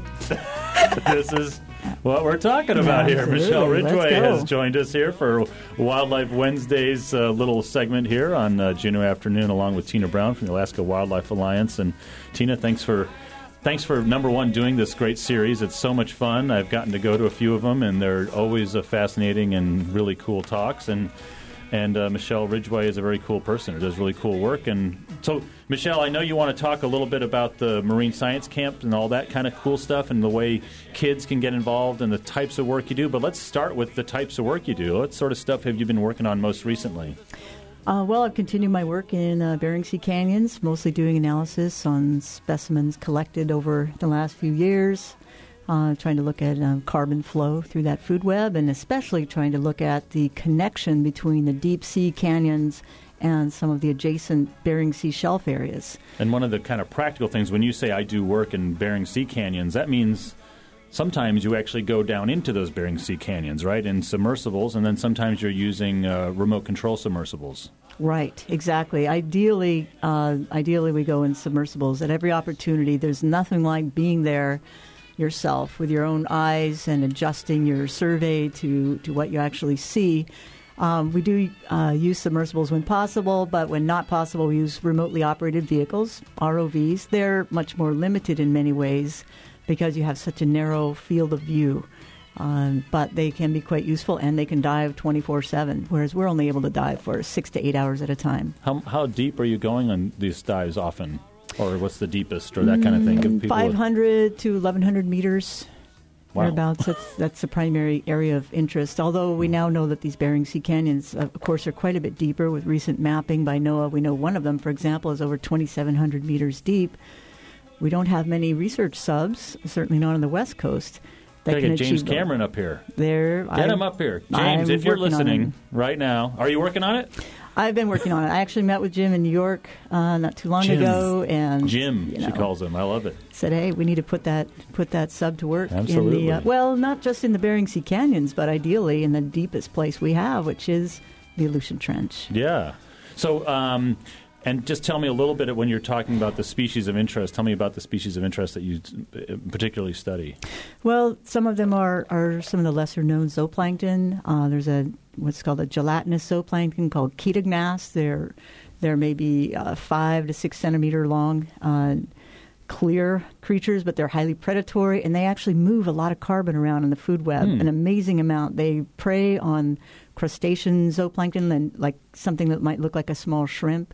This is what we're talking about yeah, here. Michelle Ridgway go. has joined us here for Wildlife Wednesday's uh, little segment here on uh, Juneau Afternoon, along with Tina Brown from the Alaska Wildlife Alliance. And Tina, thanks for thanks for number one doing this great series. It's so much fun. I've gotten to go to a few of them, and they're always uh, fascinating and really cool talks. And And uh, Michelle Ridgway is a very cool person who does really cool work. And so, Michelle, I know you want to talk a little bit about the Marine Science Camp and all that kind of cool stuff and the way kids can get involved and the types of work you do. But let's start with the types of work you do. What sort of stuff have you been working on most recently? Uh, well, I've continued my work in uh, Bering Sea canyons, mostly doing analysis on specimens collected over the last few years. Uh, trying to look at um, carbon flow through that food web, and especially trying to look at the connection between the deep sea canyons and some of the adjacent Bering Sea shelf areas. And one of the kind of practical things, when you say I do work in Bering Sea canyons, that means sometimes you actually go down into those Bering Sea canyons, right, in submersibles, and then sometimes you're using uh, remote control submersibles. Right, exactly. Ideally, uh, ideally we go in submersibles at every opportunity. There's nothing like being there yourself with your own eyes and adjusting your survey to, to what you actually see. Um, we do uh, use submersibles when possible, but when not possible, we use remotely operated vehicles, R O Vs. They're much more limited in many ways because you have such a narrow field of view. Um, but they can be quite useful, and they can dive twenty-four seven, whereas we're only able to dive for six to eight hours at a time. How, how deep are you going on these dives often? Or what's the deepest, or that kind of thing? Give people five hundred a, to eleven hundred meters. Wow. Thereabouts. That's, that's the primary area of interest. Although we now know that these Bering Sea canyons, uh, of course, are quite a bit deeper with recent mapping by NOAA. We know one of them, for example, is over twenty-seven hundred meters deep. We don't have many research subs, certainly not on the West Coast. That Gotta can get James achieve Cameron up here. There, Get I'm, him up here. James, I'm if you're working on listening him. right now, are you working on it? I've been working on it. I actually met with Jim in New York uh, not too long Jim. ago, and Jim, you know, she calls him. I love it. said, "Hey, we need to put that put that sub to work Absolutely. in the uh, well, not just in the Bering Sea canyons, but ideally in the deepest place we have, which is the Aleutian Trench." Yeah. So, um, and just tell me a little bit when you're talking about the species of interest. Tell me about the species of interest that you particularly study. Well, some of them are, are some of the lesser known zooplankton. Uh, there's a what's called a gelatinous zooplankton called Chaetognaths. They're they're maybe uh, five to six centimeter long, uh, clear creatures, but they're highly predatory, and they actually move a lot of carbon around in the food web, Hmm. an amazing amount. They prey on crustacean zooplankton, and like something that might look like a small shrimp.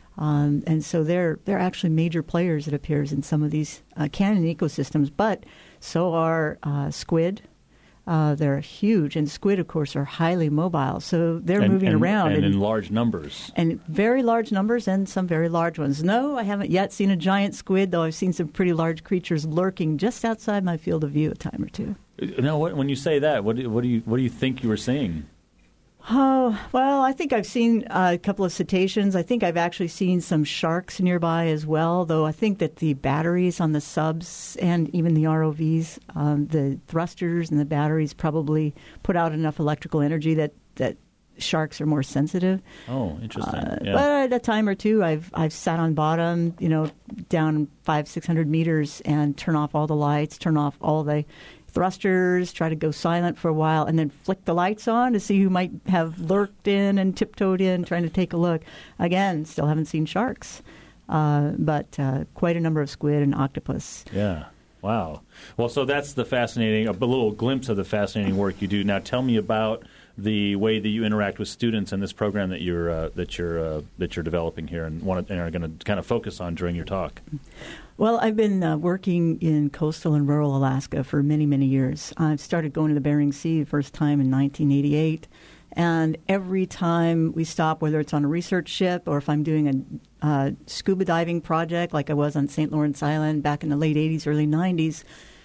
Um, and so they're they're actually major players, it appears, in some of these uh, canyon ecosystems. But so are uh, squid. Uh, they're huge, and squid, of course, are highly mobile. So they're and, moving and, around and in, in large numbers. and very large numbers, and some very large ones. No, I haven't yet seen a giant squid, though I've seen some pretty large creatures lurking just outside my field of view a time or two. Now, what, when you say that, what do, what do you what do you think you were seeing? Oh, well, I think I've seen uh, a couple of cetaceans. I think I've actually seen some sharks nearby as well, though I think that the batteries on the subs and even the R O Vs, um, the thrusters and the batteries probably put out enough electrical energy that, that sharks are more sensitive. Oh, interesting. Uh, yeah. But at a time or two, I've I've sat on bottom, you know, down five, six hundred meters and turn off all the lights, turn off all the thrusters, try to go silent for a while, and then flick the lights on to see who might have lurked in and tiptoed in, trying to take a look. Again, still haven't seen sharks, uh, but uh, quite a number of squid and octopus. Yeah. Wow. Well, so that's the fascinating, a little glimpse of the fascinating work you do. Now, tell me about the way that you interact with students in this program that you're uh, that you're uh, that you're developing here, and want and are going to kind of focus on during your talk. Well, I've been uh, working in coastal and rural Alaska for many, many years. I started going to the Bering Sea the first time in nineteen eighty-eight, and every time we stop, whether it's on a research ship or if I'm doing a uh, scuba diving project like I was on Saint Lawrence Island back in the late eighties, early nineties,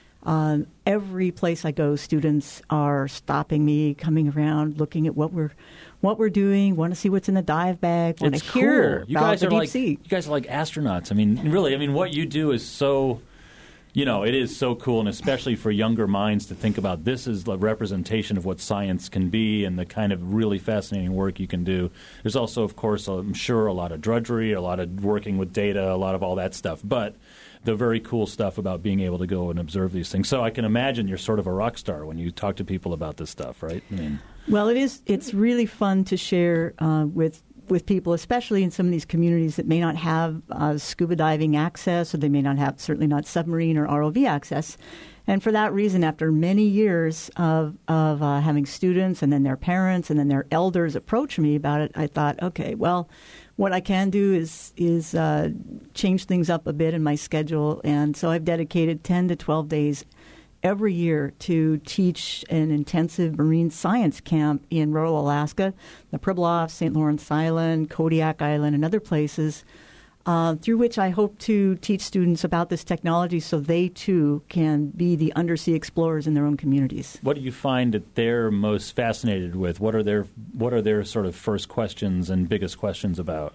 Um, every place I go, students are stopping me, coming around, looking at what we're what we're doing, want to see what's in the dive bag, want It's to hear cool. You about guys the are deep like sea. you guys are like astronauts. I mean, really. I mean, what you do is so, you know, it is so cool, and especially for younger minds to think about this is the representation of what science can be and the kind of really fascinating work you can do. There's also, of course, I'm sure, a lot of drudgery, a lot of working with data, a lot of all that stuff, but the very cool stuff about being able to go and observe these things. So I can imagine you're sort of a rock star when you talk to people about this stuff, right? I mean, Well, it is. It's really fun to share uh, with with people, especially in some of these communities that may not have uh, scuba diving access, or they may not have, certainly not submarine or R O V access. And for that reason, after many years of of uh, having students and then their parents and then their elders approach me about it, I thought, okay, well, what I can do is is uh, change things up a bit in my schedule, and so I've dedicated ten to twelve days every year to teach an intensive marine science camp in rural Alaska, the Pribilof, Saint Lawrence Island, Kodiak Island, and other places, uh, through which I hope to teach students about this technology so they, too, can be the undersea explorers in their own communities. what do you find that they're most fascinated with? What are their what are their sort of first questions and biggest questions about?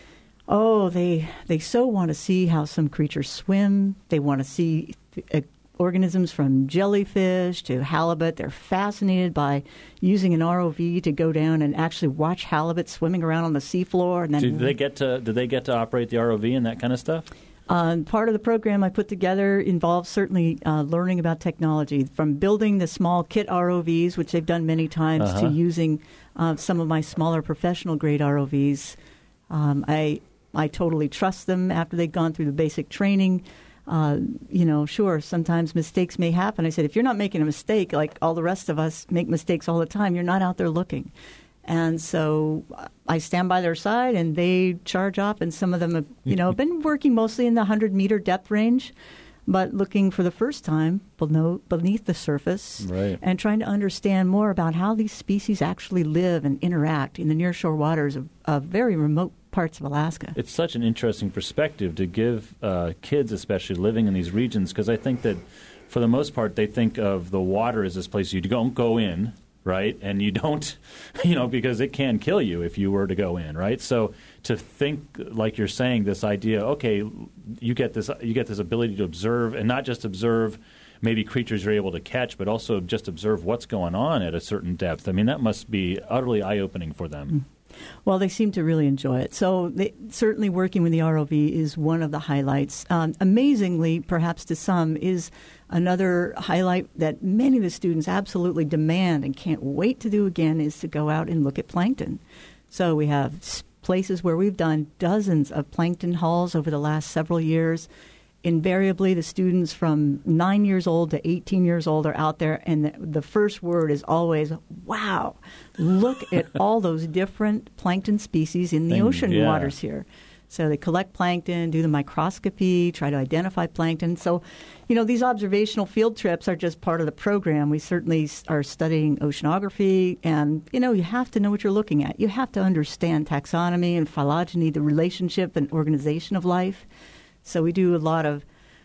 Oh, they they so want to see how some creatures swim. They want to see uh, organisms from jellyfish to halibut. They're fascinated by using an R O V to go down and actually watch halibut swimming around on the seafloor. And then Do they get to do they get to operate the R O V and that kind of stuff? Uh, part of the program I put together involves certainly uh, learning about technology, from building the small kit R O Vs, which they've done many times, Uh-huh. to using uh, some of my smaller professional-grade R O Vs. Um, I I totally trust them after they've gone through the basic training. Uh, you know, sure, sometimes mistakes may happen. I said, if you're not making a mistake, like all the rest of us make mistakes all the time, you're not out there looking. And so I stand by their side, and they charge off, and some of them have, you know, been working mostly in the one hundred meter depth range, but looking for the first time below, beneath the surface, right, and trying to understand more about how these species actually live and interact in the nearshore waters of, of very remote parts of Alaska. It's such an interesting perspective to give uh, kids, especially living in these regions, because I think that for the most part they think of the water as this place you don't go in, right? And you don't, you know, because it can kill you if you were to go in, right? So to think, like you're saying, this idea, okay, you get this, you get this ability to observe, and not just observe maybe creatures you're able to catch, but also just observe what's going on at a certain depth. I mean, that must be utterly eye-opening for them. Mm. Well, they seem to really enjoy it. So they, certainly working with the R O V is one of the highlights. Um, amazingly, perhaps to some, is another highlight that many of the students absolutely demand and can't wait to do again, is to go out and look at plankton. So we have places where we've done dozens of plankton hauls over the last several years. Invariably, the students from nine years old to eighteen years old are out there, and the, the first word is always, wow, look at all those different plankton species in the Thing, ocean yeah. waters here. So they collect plankton, do the microscopy, try to identify plankton. So, you know, these observational field trips are just part of the program. We certainly are studying oceanography, and, you know, you have to know what you're looking at. You have to understand taxonomy and phylogeny, the relationship and organization of life. So we do a lot of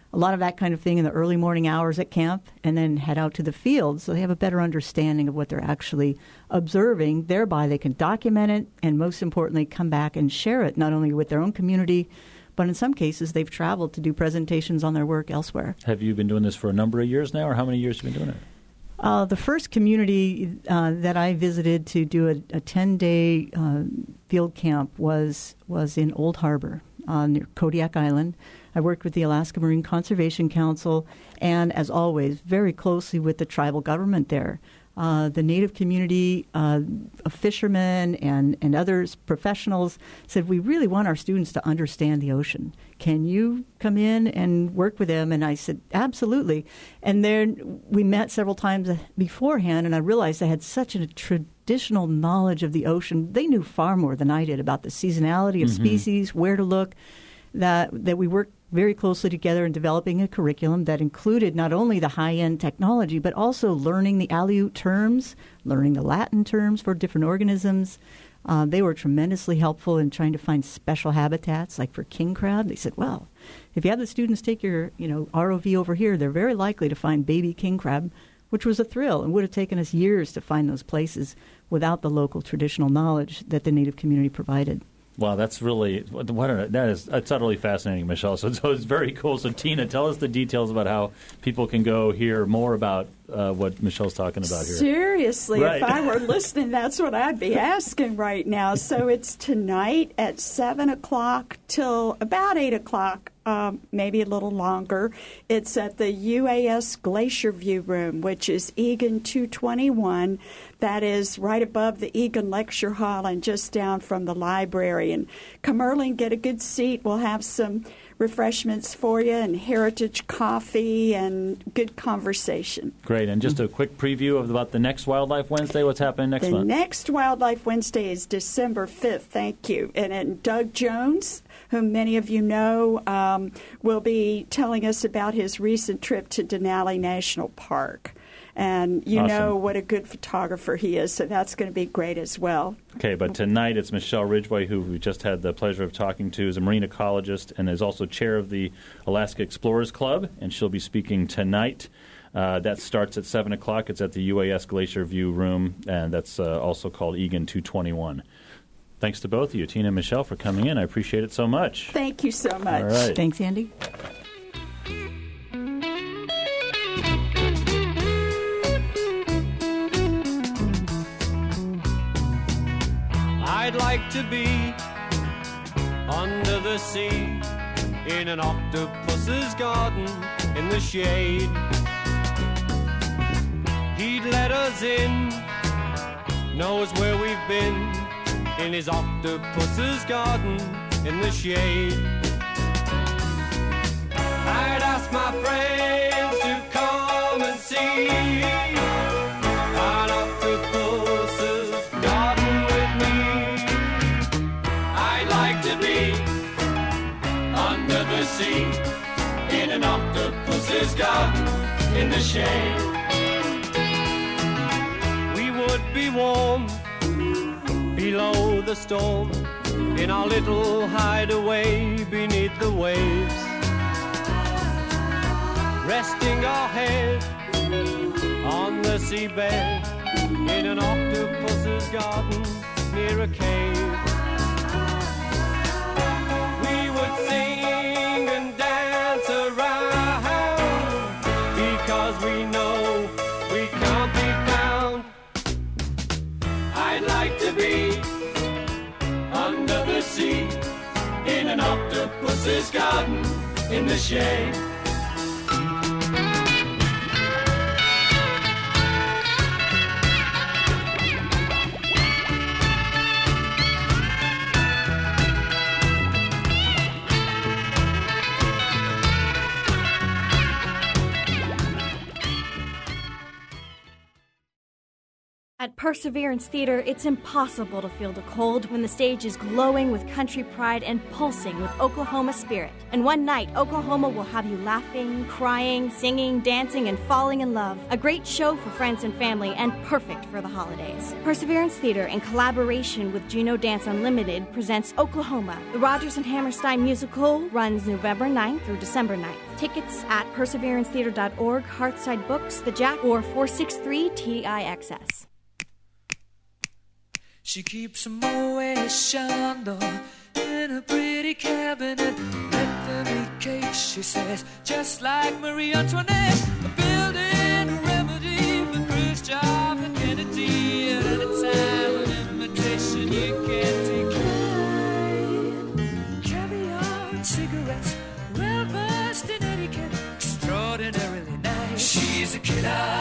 a lot of that kind of thing in the early morning hours at camp, and then head out to the field so they have a better understanding of what they're actually observing. Thereby, they can document it and, most importantly, come back and share it, not only with their own community, but in some cases, they've traveled to do presentations on their work elsewhere. Have you been doing this for a number of years now, or how many years have you been doing it? Uh, the first community uh, that I visited to do a ten-day uh, field camp was was in Old Harbor uh, near Kodiak Island. I worked with the Alaska Marine Conservation Council and, as always, very closely with the tribal government there. Uh, the Native community, uh, fishermen, and, and others, professionals, said, we really want our students to understand the ocean. Can you come in and work with them? And I said, absolutely. And then we met several times beforehand, and I realized they had such a traditional knowledge of the ocean. They knew far more than I did about the seasonality of mm-hmm. species, where to look, that, that we worked very closely together in developing a curriculum that included not only the high-end technology, but also learning the Aleut terms, learning the Latin terms for different organisms. Uh, they were tremendously helpful in trying to find special habitats, like for king crab. They said, well, if you have the students take your you know, R O V over here, they're very likely to find baby king crab, which was a thrill and would have taken us years to find those places without the local traditional knowledge that the Native community provided. Wow, that's really what, what that is. That's utterly fascinating, Michelle. So, so it's very cool. So, Tina, tell us the details about how people can go hear more about uh, what Michelle's talking about here. Seriously, right. If I were listening, that's what I'd be asking right now. So it's tonight at seven o'clock till about eight o'clock. Um, maybe a little longer. It's at the U A S Glacier View Room, which is Egan two twenty-one. That is right above the Egan Lecture Hall and just down from the library. And come early and get a good seat. We'll have some refreshments for you and heritage coffee and good conversation. Great. And just a quick preview of about the next Wildlife Wednesday. What's happening next the month? The next Wildlife Wednesday is December fifth. Thank you. And, and Doug Jones, whom many of you know, um, will be telling us about his recent trip to Denali National Park. And you awesome. know what a good photographer he is, so that's going to be great as well. Okay, but tonight it's Michelle Ridgway, who we just had the pleasure of talking to, is a marine ecologist and is also chair of the Alaska Explorers Club, and she'll be speaking tonight. Uh, that starts at seven o'clock. It's at the U A S Glacier View Room, and that's uh, also called Egan two twenty-one. Thanks to both of you, Tina and Michelle, for coming in. I appreciate it so much. Thank you so much. All right. Thanks, Andy. I'd like to be under the sea in an octopus's garden in the shade. He'd let us in, knows where we've been, in his octopus's garden in the shade. I'd ask my friends to come and see an octopus's garden with me. I'd like to be under the sea in an octopus's garden in the shade. We would be warm below the storm in our little hideaway beneath the waves, resting our head on the seabed in an octopus's garden near a cave. We would sing and dance around because we know we can't be found. I'd like to be under the sea in an octopus's garden in the shade. At Perseverance Theater, it's impossible to feel the cold when the stage is glowing with country pride and pulsing with Oklahoma spirit. And one night, Oklahoma will have you laughing, crying, singing, dancing, and falling in love. A great show for friends and family and perfect for the holidays. Perseverance Theater, in collaboration with Juneau Dance Unlimited, presents Oklahoma. The Rodgers and Hammerstein musical runs November ninth through December ninth. Tickets at perseverance theater dot org, Hearthside Books, The Jack, or four six three T I X S. She keeps a Moet Chandon in a pretty cabinet. Let them eat cake, she says, just like Marie Antoinette. A building remedy for Khrushchev and Kennedy. At any time, an invitation you can't decline. Caviar and cigarettes, well-versed in etiquette, extraordinarily nice. She's a killer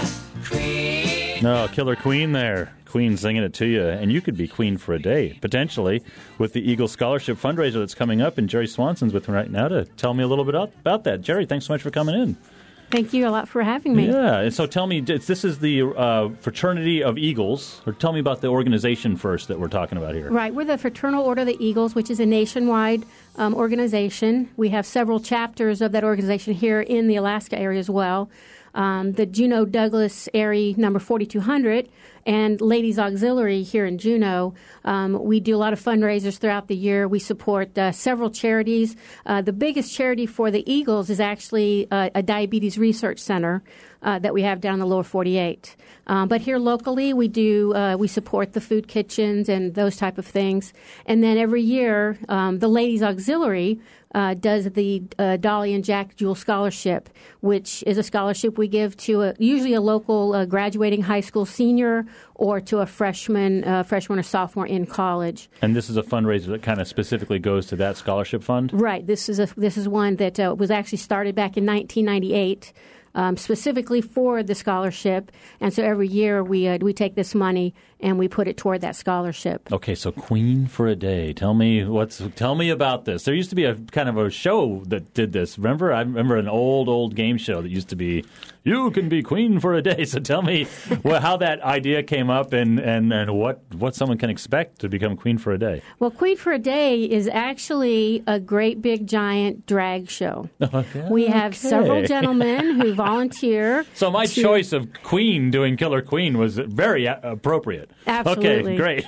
queen. No, killer queen there. Queen singing it to you. And you could be queen for a day, potentially, with the Eagle Scholarship fundraiser that's coming up. And Jerry Swanson's with me right now to tell me a little bit about that. Jerry, thanks so much for coming in. Thank you a lot for having me. Yeah, and so tell me, this is the uh, Fraternity of Eagles, or tell me about the organization first that we're talking about here. Right, we're the Fraternal Order of the Eagles, which is a nationwide um, organization. We have several chapters of that organization here in the Alaska area as well. Um, the Juneau Douglas area number forty-two hundred and Ladies Auxiliary here in Juneau. Um, we do a lot of fundraisers throughout the year. We support uh, several charities. Uh, the biggest charity for the Eagles is actually uh, a diabetes research center uh, that we have down in the lower forty-eight. Um, but here locally, we do uh, we support the food kitchens and those type of things. And then every year, um, the Ladies Auxiliary Uh, does the uh, Dolly and Jack Jewell Scholarship, which is a scholarship we give to a, usually a local uh, graduating high school senior or to a freshman, uh, freshman or sophomore in college. And this is a fundraiser that kind of specifically goes to that scholarship fund? Right. This is a this is one that uh, was actually started back in nineteen ninety-eight. Um, specifically for the scholarship, and so every year we uh, we take this money and we put it toward that scholarship. Okay, so Queen for a Day. Tell me what's tell me about this. There used to be a kind of a show that did this. Remember, I remember an old old game show that used to be, you can be queen for a day. So tell me well, how that idea came up and, and, and what what someone can expect to become queen for a day. Well, Queen for a Day is actually a great big giant drag show. Okay. We have several gentlemen who volunteer. So my to, choice of Queen doing Killer Queen was very a- appropriate. Absolutely. Okay, great.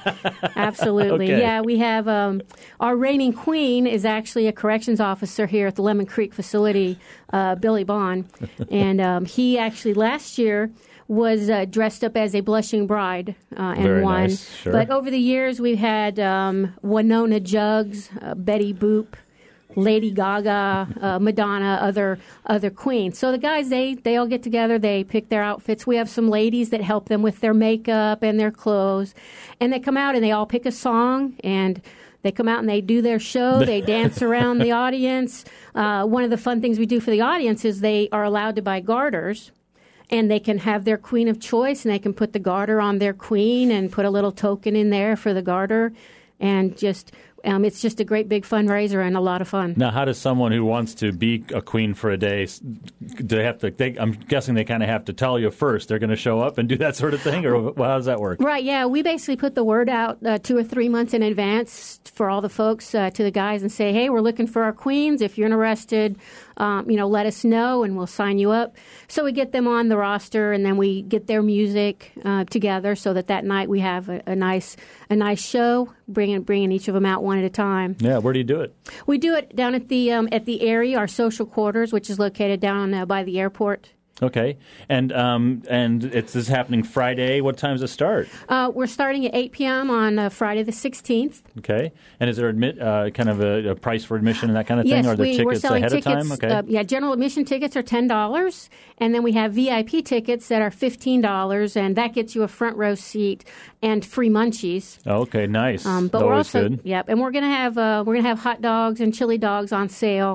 Absolutely. Okay. Yeah, we have um, our reigning queen is actually a corrections officer here at the Lemon Creek facility, uh, Billy Bond. And um, he actually last year was uh, dressed up as a blushing bride uh, and Very won. nice. Sure. But over the years, we've had um, Winona Jugs, uh, Betty Boop, Lady Gaga, uh, Madonna, other other queens. So the guys, they they all get together, they pick their outfits. We have some ladies that help them with their makeup and their clothes. And they come out and they all pick a song, and they come out and they do their show. They dance around the audience. Uh, one of the fun things we do for the audience is they are allowed to buy garters. And they can have their queen of choice, and they can put the garter on their queen and put a little token in there for the garter. And just, um, it's just a great big fundraiser and a lot of fun. Now, how does someone who wants to be a queen for a day, do they have to, they, I'm guessing they kind of have to tell you first they're going to show up and do that sort of thing, or well, how does that work? Right, yeah. We basically put the word out uh, two or three months in advance for all the folks, uh, to the guys, and say, hey, we're looking for our queens. If you're interested, um, you know, let us know and we'll sign you up. So we get them on the roster, and then we get their music uh, together so that that night we have a, a nice a nice show, bringing bringing each of them out one at a time. Yeah, where do you do it? We do it down at the um, at the area, our social quarters, which is located down uh, by the airport. Okay, and um, and it's this is happening Friday. What time does it start? Uh, we're starting at eight p.m. on uh, Friday the sixteenth. Okay, and is there admit uh, kind of a, a price for admission and that kind of yes, thing? Are there we, tickets we're selling ahead tickets, of time? Okay, uh, yeah, general admission tickets are ten dollars, and then we have V I P tickets that are fifteen dollars, and that gets you a front row seat and free munchies. Okay, nice. Um, but Always we're also good. Yep, and we're gonna have uh, we're gonna have hot dogs and chili dogs on sale.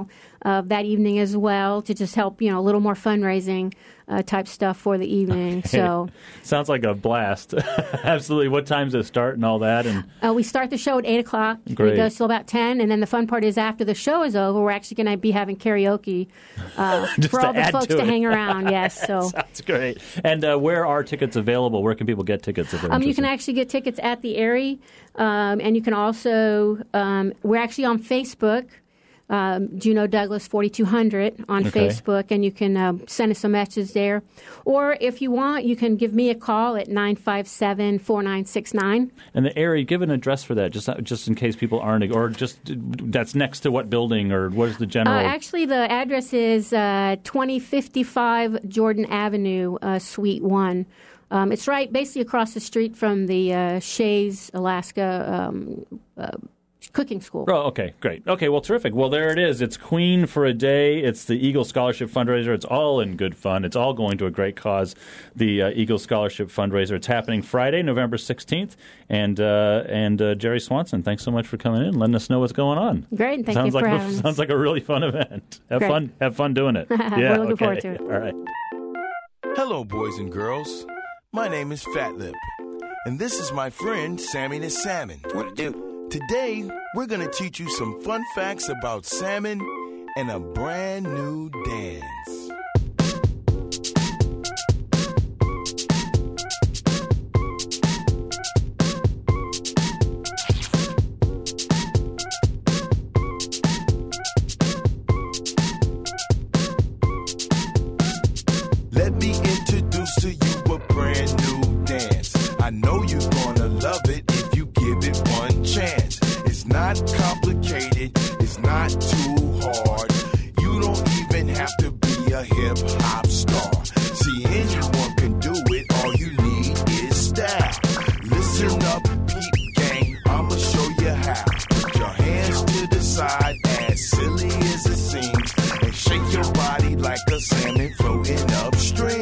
uh, that evening as well to just help, you know, a little more fundraising uh, type stuff for the evening. So sounds like a blast. Absolutely. What time does it start and all that? And uh, we start the show at eight o'clock. Great. It goes till about ten, and then the fun part is after the show is over, we're actually going to be having karaoke uh, for all the folks to, to hang around. Yes, so sounds great. And uh, where are tickets available? Where can people get tickets? If they're um, you interested? can actually get tickets at the Aerie, um, and you can also um, we're actually on Facebook. Um, Juneau Douglas forty-two hundred on Okay. Facebook, and you can uh, send us a message there. Or if you want, you can give me a call at nine five seven, four nine six nine. And the area, give an address for that, just just in case people aren't, or just that's next to what building, or what is the general? Uh, actually, the address is uh, twenty fifty-five Jordan Avenue, uh, Suite one. Um, it's right basically across the street from the uh, Shays, Alaska um, uh, cooking school. Oh, okay, great. Okay, well, terrific. Well, there it is. It's Queen for a Day. It's the Eagle Scholarship Fundraiser. It's all in good fun. It's all going to a great cause, the uh, Eagle Scholarship Fundraiser. It's happening Friday, November sixteenth. And uh, and uh, Jerry Swanson, thanks so much for coming in, letting us know what's going on. Great, and thank sounds you for like having a, us. Sounds like a really fun event. Have Great. fun. Have fun doing it. We're Yeah, looking okay. forward to it. All right. Hello, boys and girls. My name is Fat Lip, and this is my friend Sammy the Salmon. What it do? Today, we're going to teach you some fun facts about salmon and a brand new dance. Let me introduce to you a brand new dance. I know you're gonna love it if you give it one chance. It's not complicated, it's not too hard. You don't even have to be a hip hop star. See, anyone can do it, all you need is style. Listen up, peep gang, I'ma show you how. Put your hands to the side, as silly as it seems, and shake your body like a salmon floating upstream.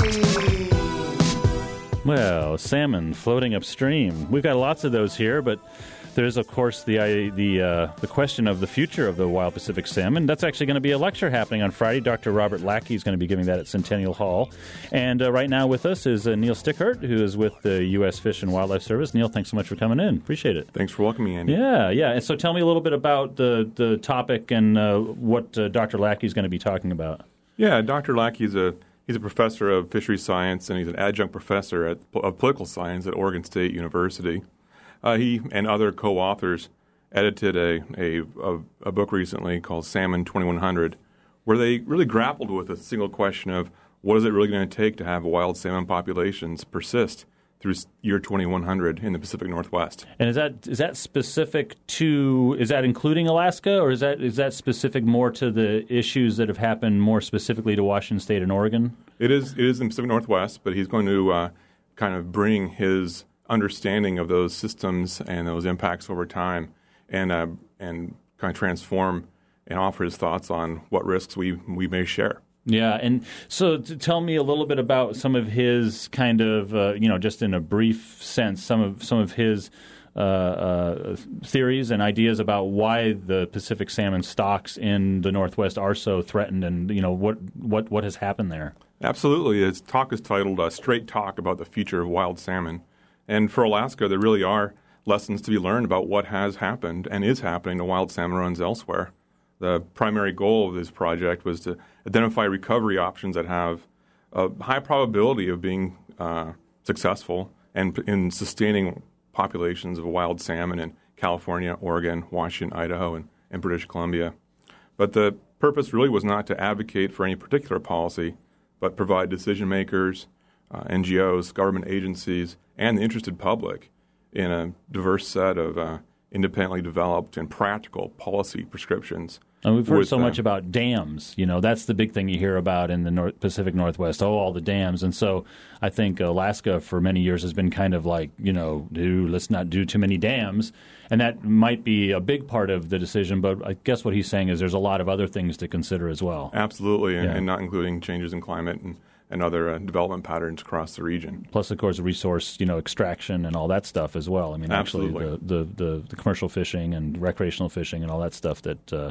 Well, salmon floating upstream. We've got lots of those here, but there's, of course, the uh, the uh, the question of the future of the wild Pacific salmon. That's actually going to be a lecture happening on Friday. Doctor Robert Lackey is going to be giving that at Centennial Hall. And uh, right now with us is uh, Neil Stickhart, who is with the U S Fish and Wildlife Service. Neil, thanks so much for coming in. Appreciate it. Thanks for welcoming me, Andy. Yeah, yeah. And so tell me a little bit about the, the topic and uh, what uh, Doctor Lackey is going to be talking about. Yeah, Doctor Lackey is a he's a professor of fisheries science, and he's an adjunct professor at, of political science at Oregon State University. Uh, he and other co-authors edited a, a, a, a book recently called Salmon twenty-one hundred, where they really grappled with a single question of what is it really going to take to have wild salmon populations persist through year twenty-one hundred in the Pacific Northwest. And is that is that specific to, is that including Alaska, or is that is that specific more to the issues that have happened more specifically to Washington State and Oregon? It is it is in the Pacific Northwest, but he's going to uh, kind of bring his understanding of those systems and those impacts over time, and uh, and kind of transform and offer his thoughts on what risks we we may share. Yeah, and so to tell me a little bit about some of his kind of, uh, you know, just in a brief sense, some of some of his uh, uh, theories and ideas about why the Pacific salmon stocks in the Northwest are so threatened, and you know what what what has happened there. Absolutely, his talk is titled uh, "Straight Talk About the Future of Wild Salmon." And for Alaska, there really are lessons to be learned about what has happened and is happening to wild salmon runs elsewhere. The primary goal of this project was to identify recovery options that have a high probability of being uh, successful and in sustaining populations of wild salmon in California, Oregon, Washington, Idaho, and, and British Columbia. But the purpose really was not to advocate for any particular policy, but provide decision makers, uh, N G Os, government agencies, and the interested public in a diverse set of uh, independently developed and practical policy prescriptions. And we've heard with, so uh, much about dams. You know, that's the big thing you hear about in the North, Pacific Northwest. Oh, all the dams. And so I think Alaska for many years has been kind of like, you know, do, let's not do too many dams. And that might be a big part of the decision. But I guess what he's saying is there's a lot of other things to consider as well. Absolutely, and, Yeah. and not including changes in climate and, and other uh, development patterns across the region. Plus, of course, resource, you know, extraction and all that stuff as well. I mean, Absolutely. actually, the, the, the, the commercial fishing and recreational fishing and all that stuff that uh,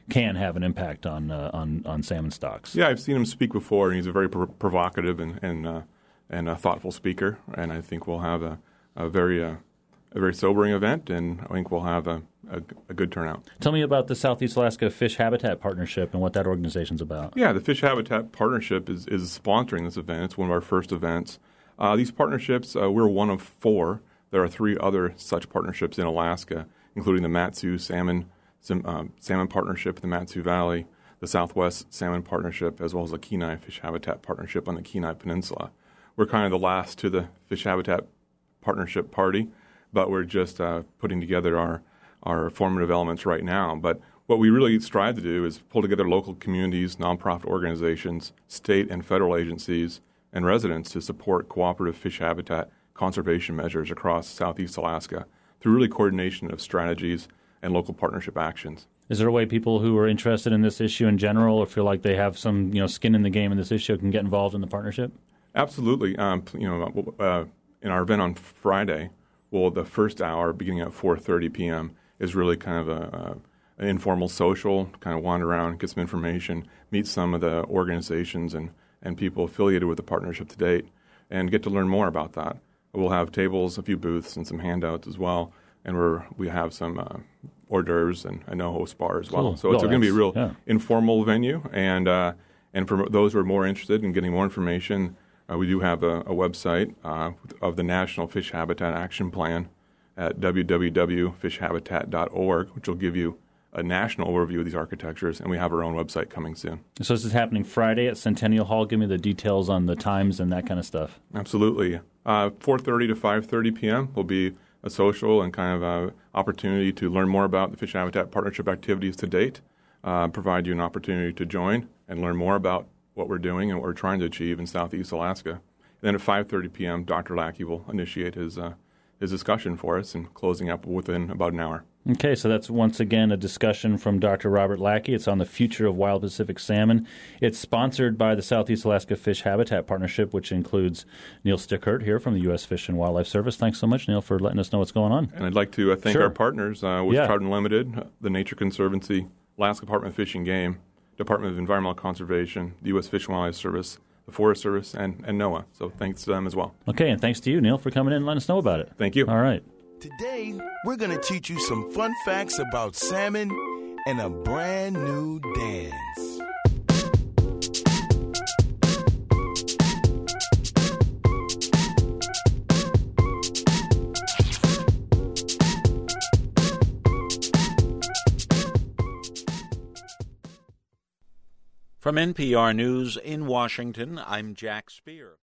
can have an impact on uh, on on salmon stocks. Yeah, I've seen him speak before, and he's a very pr- provocative and and, uh, and a thoughtful speaker. And I think we'll have a, a very uh, a very sobering event, and I think we'll have a, a, a good turnout. Tell me about the Southeast Alaska Fish Habitat Partnership and what that organization's about. Yeah, the Fish Habitat Partnership is, is sponsoring this event. It's one of our first events. Uh, these partnerships, uh, we're one of four. There are three other such partnerships in Alaska, including the Mat-Su Salmon uh, Salmon Partnership in the Mat-Su Valley, the Southwest Salmon Partnership, as well as the Kenai Fish Habitat Partnership on the Kenai Peninsula. We're kind of the last to the Fish Habitat Partnership party, but we're just uh, putting together our, our formative elements right now. But what we really strive to do is pull together local communities, nonprofit organizations, state and federal agencies, and residents to support cooperative fish habitat conservation measures across Southeast Alaska through really coordination of strategies and local partnership actions. Is there a way people who are interested in this issue in general or feel like they have some you know skin in the game in this issue can get involved in the partnership? Absolutely. Um, you know, uh, in our event on Friday, well, the first hour, beginning at four thirty p.m., is really kind of a, a an informal social, kind of wander around, get some information, meet some of the organizations and, and people affiliated with the partnership to date, and get to learn more about that. We'll have tables, a few booths, and some handouts as well, and we're we have some uh, hors d'oeuvres and a no-host bar as well. Cool. So it's Well, going to be a real yeah. informal venue, and uh, and for those who are more interested in getting more information, uh, we do have a, a website uh, of the National Fish Habitat Action Plan at w w w dot fish habitat dot org, which will give you a national overview of these architectures, and we have our own website coming soon. So this is happening Friday at Centennial Hall. Give me the details on the times and that kind of stuff. Absolutely. Uh, four thirty to five thirty p.m. will be a social and kind of a opportunity to learn more about the Fish Habitat Partnership activities to date, uh, provide you an opportunity to join and learn more about what we're doing and what we're trying to achieve in Southeast Alaska. And then at five thirty p.m., Doctor Lackey will initiate his uh, his discussion for us and closing up within about an hour. Okay, so that's once again a discussion from Doctor Robert Lackey. It's on the future of wild Pacific salmon. It's sponsored by the Southeast Alaska Fish Habitat Partnership, which includes Neil Stickert here from the U S Fish and Wildlife Service. Thanks so much, Neil, for letting us know what's going on. And I'd like to uh, thank Sure. our partners, uh, Woods Yeah. Trout Unlimited, uh, the Nature Conservancy, Alaska Department of Fish and Game, Department of Environmental Conservation, the U S Fish and Wildlife Service, the Forest Service, and, and NOAA. So thanks to them as well. Okay, and thanks to you, Neil, for coming in and letting us know about it. Thank you. All right. Today, we're going to teach you some fun facts about salmon and a brand new dance. From N P R News in Washington, I'm Jack Speer.